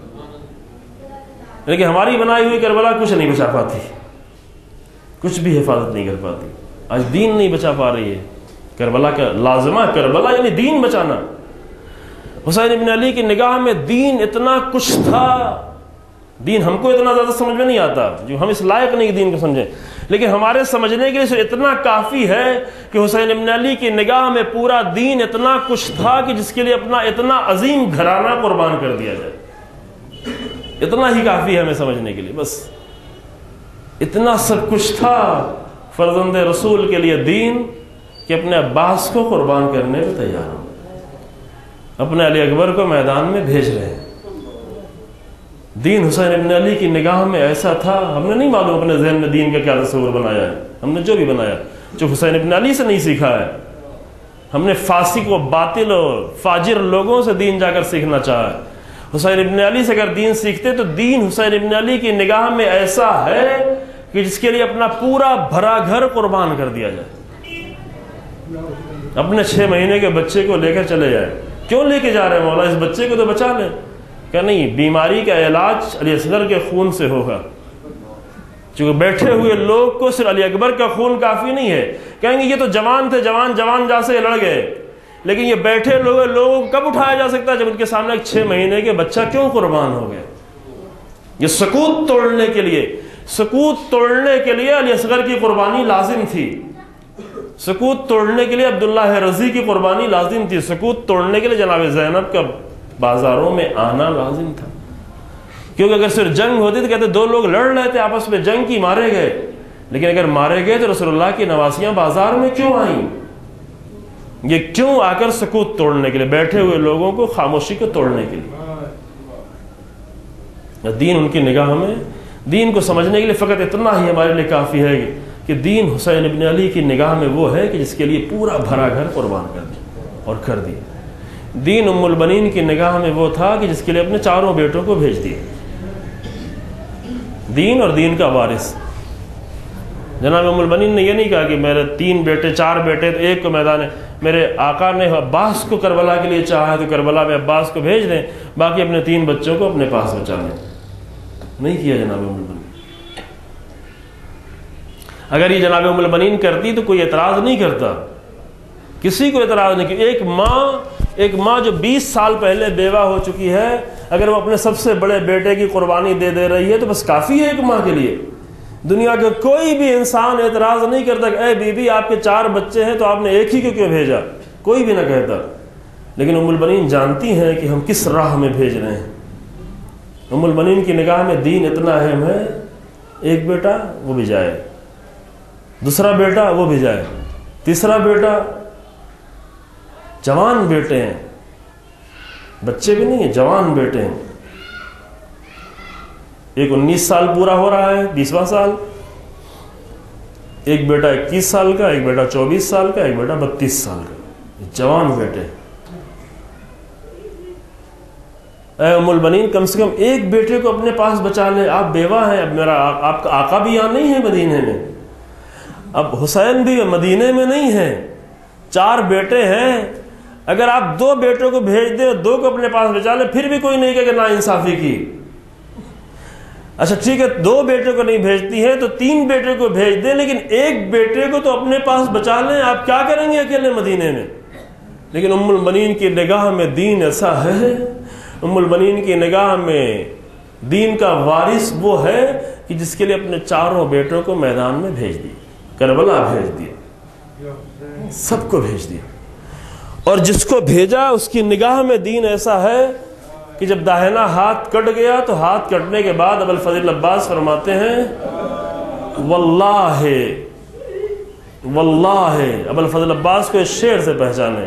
لیکن ہماری بنائی ہوئی کربلا کچھ نہیں بچا پاتی، کچھ بھی حفاظت نہیں کر پاتی۔ آج دین نہیں بچا پا رہی ہے۔ کربلا کا لازمہ، کربلا یعنی دین بچانا۔ حسین ابن علی کی نگاہ میں دین اتنا کچھ تھا، دین ہم کو اتنا زیادہ سمجھ میں نہیں آتا، جو ہم اس لائق نہیں کہ دین کو سمجھیں، لیکن ہمارے سمجھنے کے لیے صرف اتنا کافی ہے کہ حسین ابن علی کی نگاہ میں پورا دین اتنا کچھ تھا کہ جس کے لیے اپنا اتنا عظیم گھرانہ قربان کر دیا جائے۔ اتنا ہی کافی ہے ہمیں سمجھنے کے لیے، بس اتنا سب کچھ تھا فرزند رسول کے لیے دین کہ اپنے عباس کو قربان کرنے میں تیار ہو، اپنے علی اکبر کو میدان میں بھیج رہے ہیں۔ دین حسین ابن علی کی نگاہ میں ایسا تھا، ہم نے نہیں معلوم اپنے ذہن میں دین کا کیا تصور بنایا ہے، ہم نے جو بھی بنایا جو حسین ابن علی سے نہیں سیکھا ہے، ہم نے فاسق و باطل و فاجر لوگوں سے دین جا کر سیکھنا چاہا ہے۔ حسین ابن علی سے اگر دین سیکھتے تو دین حسین ابن علی کی نگاہ میں ایسا ہے کہ جس کے لیے اپنا پورا بھرا گھر قربان کر دیا جائے، اپنے 6 مہینے کے بچے کو لے کر چلے جائے۔ کیوں لے کے جا رہے ہیں مولا؟ اس بچے کو تو بچا لیں۔ کہ نہیں، بیماری کا علاج علی اصغر کے خون سے ہوگا، چونکہ بیٹھے ہوئے لوگ کو صرف علی اکبر کا خون کافی نہیں ہے، کہیں گے یہ تو جوان تھے، جوان جا سے لڑ گئے، لیکن یہ بیٹھے لوگوں کو کب اٹھایا جا سکتا ہے؟ جب ان کے سامنے ایک 6 مہینے کے بچہ کیوں قربان ہو گئے؟ یہ سکوت توڑنے کے لیے علی اصغر کی قربانی لازم تھی، سکوت توڑنے کے لیے عبداللہ رضی کی قربانی لازم تھی، سکوت توڑنے کے لیے جناب زینب کا بازاروں میں آنا لازم تھا، کیونکہ اگر صرف جنگ ہوتی تو کہتے 2 لوگ لڑ رہے تھے آپس میں، جنگ کی، مارے گئے، لیکن اگر مارے گئے تو رسول اللہ کی نواسیاں بازار میں کیوں آئیں؟ یہ کیوں آ کر سکوت توڑنے کے لیے، بیٹھے ہوئے لوگوں کو خاموشی کو توڑنے کے لیے۔ دین ان کی نگاہ میں، دین کو سمجھنے کے لیے فقط اتنا ہی ہمارے لیے کافی ہے کہ دین حسین ابن علی کی نگاہ میں وہ ہے کہ جس کے لیے پورا بھرا گھر قربان کر دیا اور کر دیا۔ دین ام البنین کی نگاہ میں وہ تھا کہ جس کے لیے اپنے 4 بیٹوں کو بھیج دیا، دین اور دین کا وارث۔ جناب ام البنین نے یہ نہیں کہا کہ میرے 3 بیٹے 4 بیٹے تو ایک کو میدان ہے، میرے آقا نے عباس کو کربلا کے لیے چاہا تو کربلا میں عباس کو بھیج دیں، باقی اپنے 3 بچوں کو اپنے پاس بچا لیں، نہیں کیا جناب ام البنین۔ اگر یہ جناب ام البنین کرتی تو کوئی اعتراض نہیں کرتا، کسی کو اعتراض نہیں کہ ایک ماں جو 20 سال پہلے بیوہ ہو چکی ہے، اگر وہ اپنے سب سے بڑے بیٹے کی قربانی دے رہی ہے تو بس کافی ہے ایک ماں کے لیے۔ دنیا کا کوئی بھی انسان اعتراض نہیں کرتا کہ اے بی بی آپ کے 4 بچے ہیں تو آپ نے ایک ہی کو کیوں بھیجا، کوئی بھی نہ کہتا۔ لیکن ام البنین جانتی ہیں کہ ہم کس راہ میں بھیج رہے ہیں۔ ام البنین کی نگاہ میں دین اتنا اہم ہے، ایک بیٹا وہ بھی جائے، دوسرا بیٹا وہ بھی جائے، تیسرا بیٹا، جوان بیٹے ہیں، بچے بھی نہیں ہیں، جوان بیٹے ہیں، ایک 19 سال پورا ہو رہا ہے، 20واں سال، ایک بیٹا 21 سال کا، ایک بیٹا 24 سال کا، ایک بیٹا 32 سال کا، جوان بیٹے۔ اے ام البنین کم سے کم ایک بیٹے کو اپنے پاس بچا لے، آپ بیوہ ہیں، اب آپ کا آقا بھی یہاں نہیں ہے مدینے میں، اب حسین بھی مدینے میں نہیں ہے، 4 بیٹے ہیں، اگر آپ 2 بیٹوں کو بھیج دیں اور 2 کو اپنے پاس بچا لیں پھر بھی کوئی نہیں کہے کہ نا انصافی کی۔ اچھا ٹھیک ہے 2 بیٹے کو نہیں بھیجتی ہیں تو 3 بیٹے کو بھیج دیں، لیکن ایک بیٹے کو تو اپنے پاس بچا لیں، آپ کیا کریں گے اکیلے مدینے میں؟ لیکن ام البنین کی نگاہ میں دین ایسا ہے، ام البنین کی نگاہ میں دین کا وارث وہ ہے کہ جس کے لیے اپنے 4 بیٹوں کو میدان میں بھیج دیا، کربلا بھیج دیا، سب کو بھیج دیا، اور جس کو بھیجا اس کی نگاہ میں دین ایسا ہے کہ جب داہنا ہاتھ کٹ گیا تو ہاتھ کٹنے کے بعد ابوالفضل عباس فرماتے ہیں واللہ ابوالفضل عباس کو اس شعر سے پہچانے،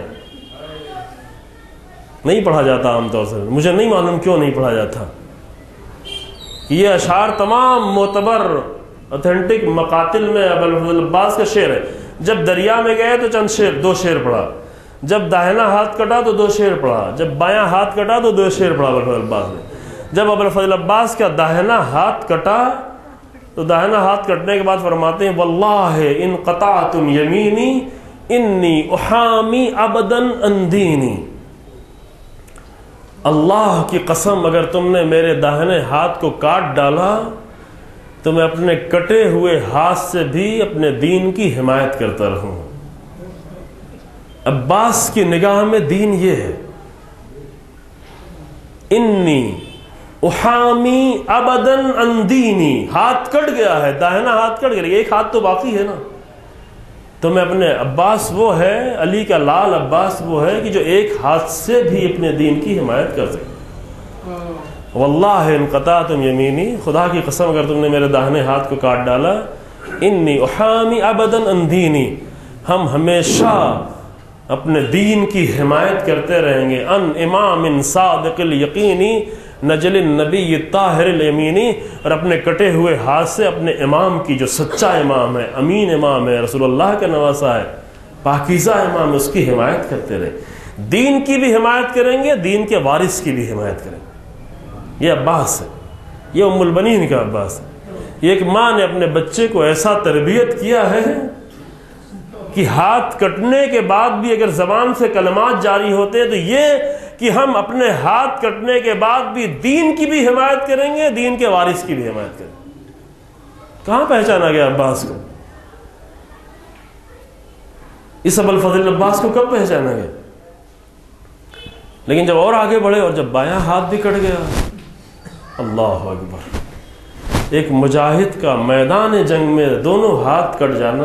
نہیں پڑھا جاتا عام طور سے، مجھے نہیں معلوم کیوں نہیں پڑھا جاتا، کہ یہ اشعار تمام معتبر اوتھینٹک مقاتل میں ابوالفضل عباس کا شعر ہے۔ جب دریا میں گئے تو 2 شعر پڑھا، جب داہنا ہاتھ کٹا تو 2 شعر پڑھا، جب بایاں ہاتھ کٹا تو 2 شعر پڑھا ابوالفضل عباس نے۔ جب ابوالفضل عباس کا داہنا ہاتھ کٹا تو داہنا ہاتھ کٹنے کے بعد فرماتے ہیں واللہ ان قطعتم یمینی انی احامی ابدا عن دینی، اللہ کی قسم اگر تم نے میرے داہنے ہاتھ کو کاٹ ڈالا تو میں اپنے کٹے ہوئے ہاتھ سے بھی اپنے دین کی حمایت کرتا رہوں۔ عباس کی نگاہ میں دین یہ ہے، انی احامی ابدا عن دینی، ہاتھ کٹ گیا ہے، داہنا ہاتھ کٹ گیا، ایک ہاتھ تو باقی ہے نا، تو میں اپنے عباس وہ ہے، علی کا لال عباس وہ ہے کہ جو ایک ہاتھ سے بھی اپنے دین کی حمایت کر سکے۔ واللہ ان قطعتم یمینی، خدا کی قسم اگر تم نے میرے داہنے ہاتھ کو کاٹ ڈالا، انی احامی ابدا عن دینی، ہم ہمیشہ اپنے دین کی حمایت کرتے رہیں گے، ان امام صادق الیقینی نجل النبی الطاہر الیمینی، اور اپنے کٹے ہوئے ہاتھ سے اپنے امام کی جو سچا امام ہے، امین امام ہے، رسول اللہ کا نواسا ہے، پاکیزہ امام ہے، اس کی حمایت کرتے رہے، دین کی بھی حمایت کریں گے، دین کے وارث کی بھی حمایت کریں گے۔ یہ عباس ہے، یہ ام البنین کا عباس ہے۔ یہ ایک ماں نے اپنے بچے کو ایسا تربیت کیا ہے کہ ہاتھ کٹنے کے بعد بھی اگر زبان سے کلمات جاری ہوتے ہیں تو یہ کہ ہم اپنے ہاتھ کٹنے کے بعد بھی دین کی بھی حمایت کریں گے، دین کے وارث کی بھی حمایت کریں گے۔ کہاں پہچانا گیا عباس کو؟ اس ابو الفضل عباس کو کب پہچانا گیا؟ لیکن جب اور آگے بڑھے اور جب بایاں ہاتھ بھی کٹ گیا، اللہ اکبر، ایک مجاہد کا میدان جنگ میں دونوں ہاتھ کٹ جانا،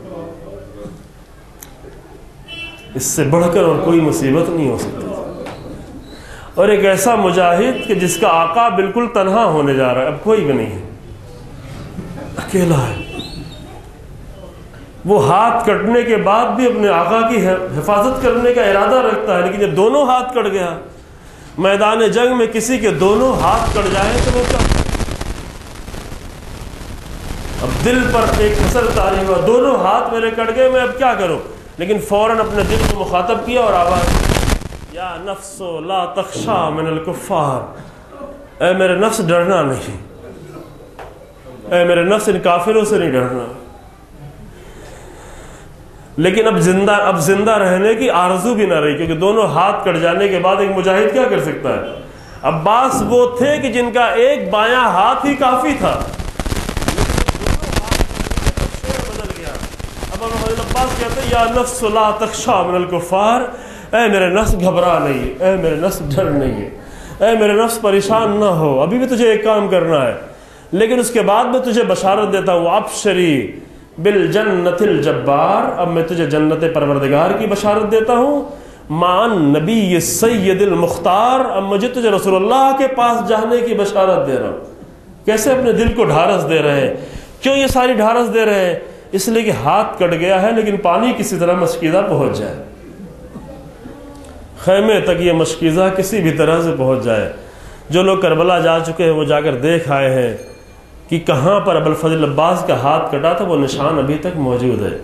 اس سے بڑھ کر اور کوئی مصیبت نہیں ہو سکتی۔ اور ایک ایسا مجاہد کہ جس کا آقا بالکل تنہا ہونے جا رہا ہے، اب کوئی بھی نہیں ہے، اکیلا ہے، وہ ہاتھ کٹنے کے بعد بھی اپنے آقا کی حفاظت کرنے کا ارادہ رکھتا ہے، لیکن جب دونوں ہاتھ کٹ گیا، میدان جنگ میں کسی کے دونوں ہاتھ کٹ جائیں تو وہ کیا؟ اب دل پر ایک اثر طاری ہوا، دونوں ہاتھ میرے کٹ گئے، میں اب کیا کروں؟ لیکن فوراً اپنے دل کو مخاطب کیا اور آواز، یا نفس لا تخشا من الکفار، اے میرے نفس ڈرنا نہیں، اے میرے نفس ان کافروں سے نہیں ڈرنا۔ لیکن اب زندہ رہنے کی آرزو بھی نہ رہی، کیونکہ دونوں ہاتھ کٹ جانے کے بعد ایک مجاہد کیا کر سکتا ہے؟ عباس وہ تھے کہ جن کا ایک بایاں ہاتھ ہی کافی تھا، بدل گیا۔ اب عباس کہتے ہیں یا نفس لا تخشا من الکفار، اے میرے نفس گھبرا نہیں، اے میرے نفس ڈر نہیں ہے، اے میرے نفس پریشان نہ ہو، ابھی بھی تجھے ایک کام کرنا ہے، لیکن اس کے بعد میں تجھے بشارت دیتا ہوں، ابشری بالجنت الجبار، اب میں تجھے جنت پروردگار کی بشارت دیتا ہوں، مان نبی سید المختار، اب مجھے تجھے رسول اللہ کے پاس جانے کی بشارت دے رہا ہوں۔ کیسے اپنے دل کو ڈھارس دے رہے ہیں؟ کیوں یہ ساری ڈھارس دے رہے ہیں؟ اس لیے کہ ہاتھ کٹ گیا ہے، لیکن پانی کسی طرح مشکیزہ پہنچ جائے، خیمے تک یہ مشکیزہ کسی بھی طرح سے پہنچ جائے۔ جو لوگ کربلا جا چکے ہیں وہ جا کر دیکھ آئے ہیں کہ کہاں پر ابو الفضل عباس کا ہاتھ کٹا تھا، وہ نشان ابھی تک موجود ہے۔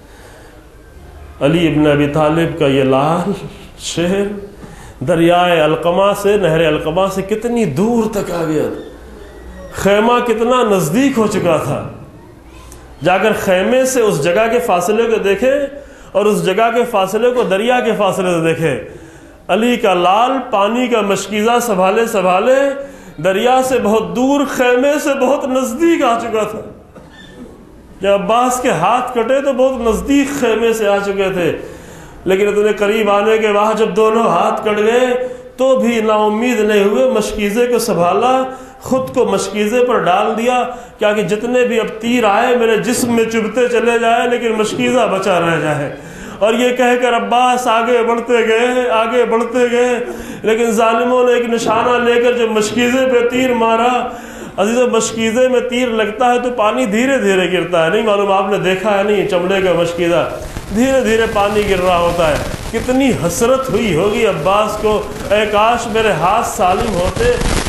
علی ابن ابی طالب کا یہ لال شہر دریائے علقمہ سے، نہر علقمہ سے کتنی دور تک آ گیا تھا، خیمہ کتنا نزدیک ہو چکا تھا۔ جا کر خیمے سے اس جگہ کے فاصلے کو دیکھے اور اس جگہ کے فاصلے کو دریا کے فاصلے سے دیکھے، علی کا لال پانی کا مشکیزہ سنبھالے سنبھالے دریا سے بہت دور، خیمے سے بہت نزدیک آ چکا تھا۔ جب عباس کے ہاتھ کٹے تو بہت نزدیک خیمے سے آ چکے تھے، لیکن اتنے قریب آنے کے بعد جب دونوں ہاتھ کٹ گئے تو بھی نا امید نہیں ہوئے، مشکیزے کو سنبھالا، خود کو مشکیزے پر ڈال دیا، کیا کہ جتنے بھی اب تیر آئے میرے جسم میں چبھتے چلے جائے لیکن مشکیزہ بچا رہ جائے۔ اور یہ کہہ کر عباس آگے بڑھتے گئے، لیکن ظالموں نے ایک نشانہ لے کر جب مشکیزے پہ تیر مارا، عزیزو مشکیزے میں تیر لگتا ہے تو پانی دھیرے دھیرے گرتا ہے، نہیں معلوم آپ نے دیکھا ہے نہیں، چمڑے کا مشکیزہ دھیرے دھیرے پانی گر رہا ہوتا ہے۔ کتنی حسرت ہوئی ہوگی عباس کو، اے کاش میرے ہاتھ سالم ہوتے،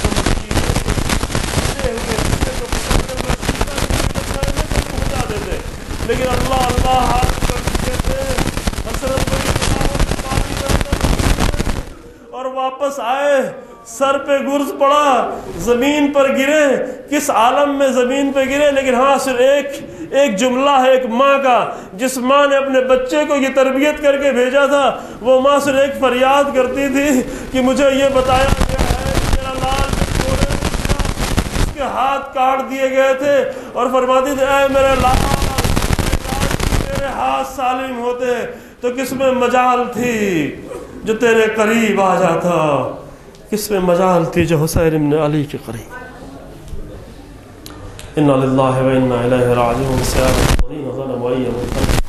لیکن اللہ ہاتھ اور واپس آئے، سر پہ گرز پڑا، زمین پر گرے، کس عالم میں زمین پہ گرے، لیکن ہاں صرف ایک جملہ ہے ایک ماں کا، جس ماں نے اپنے بچے کو یہ تربیت کر کے بھیجا تھا، وہ ماں صرف ایک فریاد کرتی تھی کہ مجھے یہ بتایا گیا ہے کہ میرا لال اس کے ہاتھ کاٹ دیے گئے تھے، اور فرماتی تھی اے میرے لال میرے ہاتھ سالم ہوتے تو کس میں مجال تھی جو تیرے قریب آ جاتا، کس میں مجال تھی جو حسین بن علی کے قریب۔ انا للہ و انا الیہ راجعون۔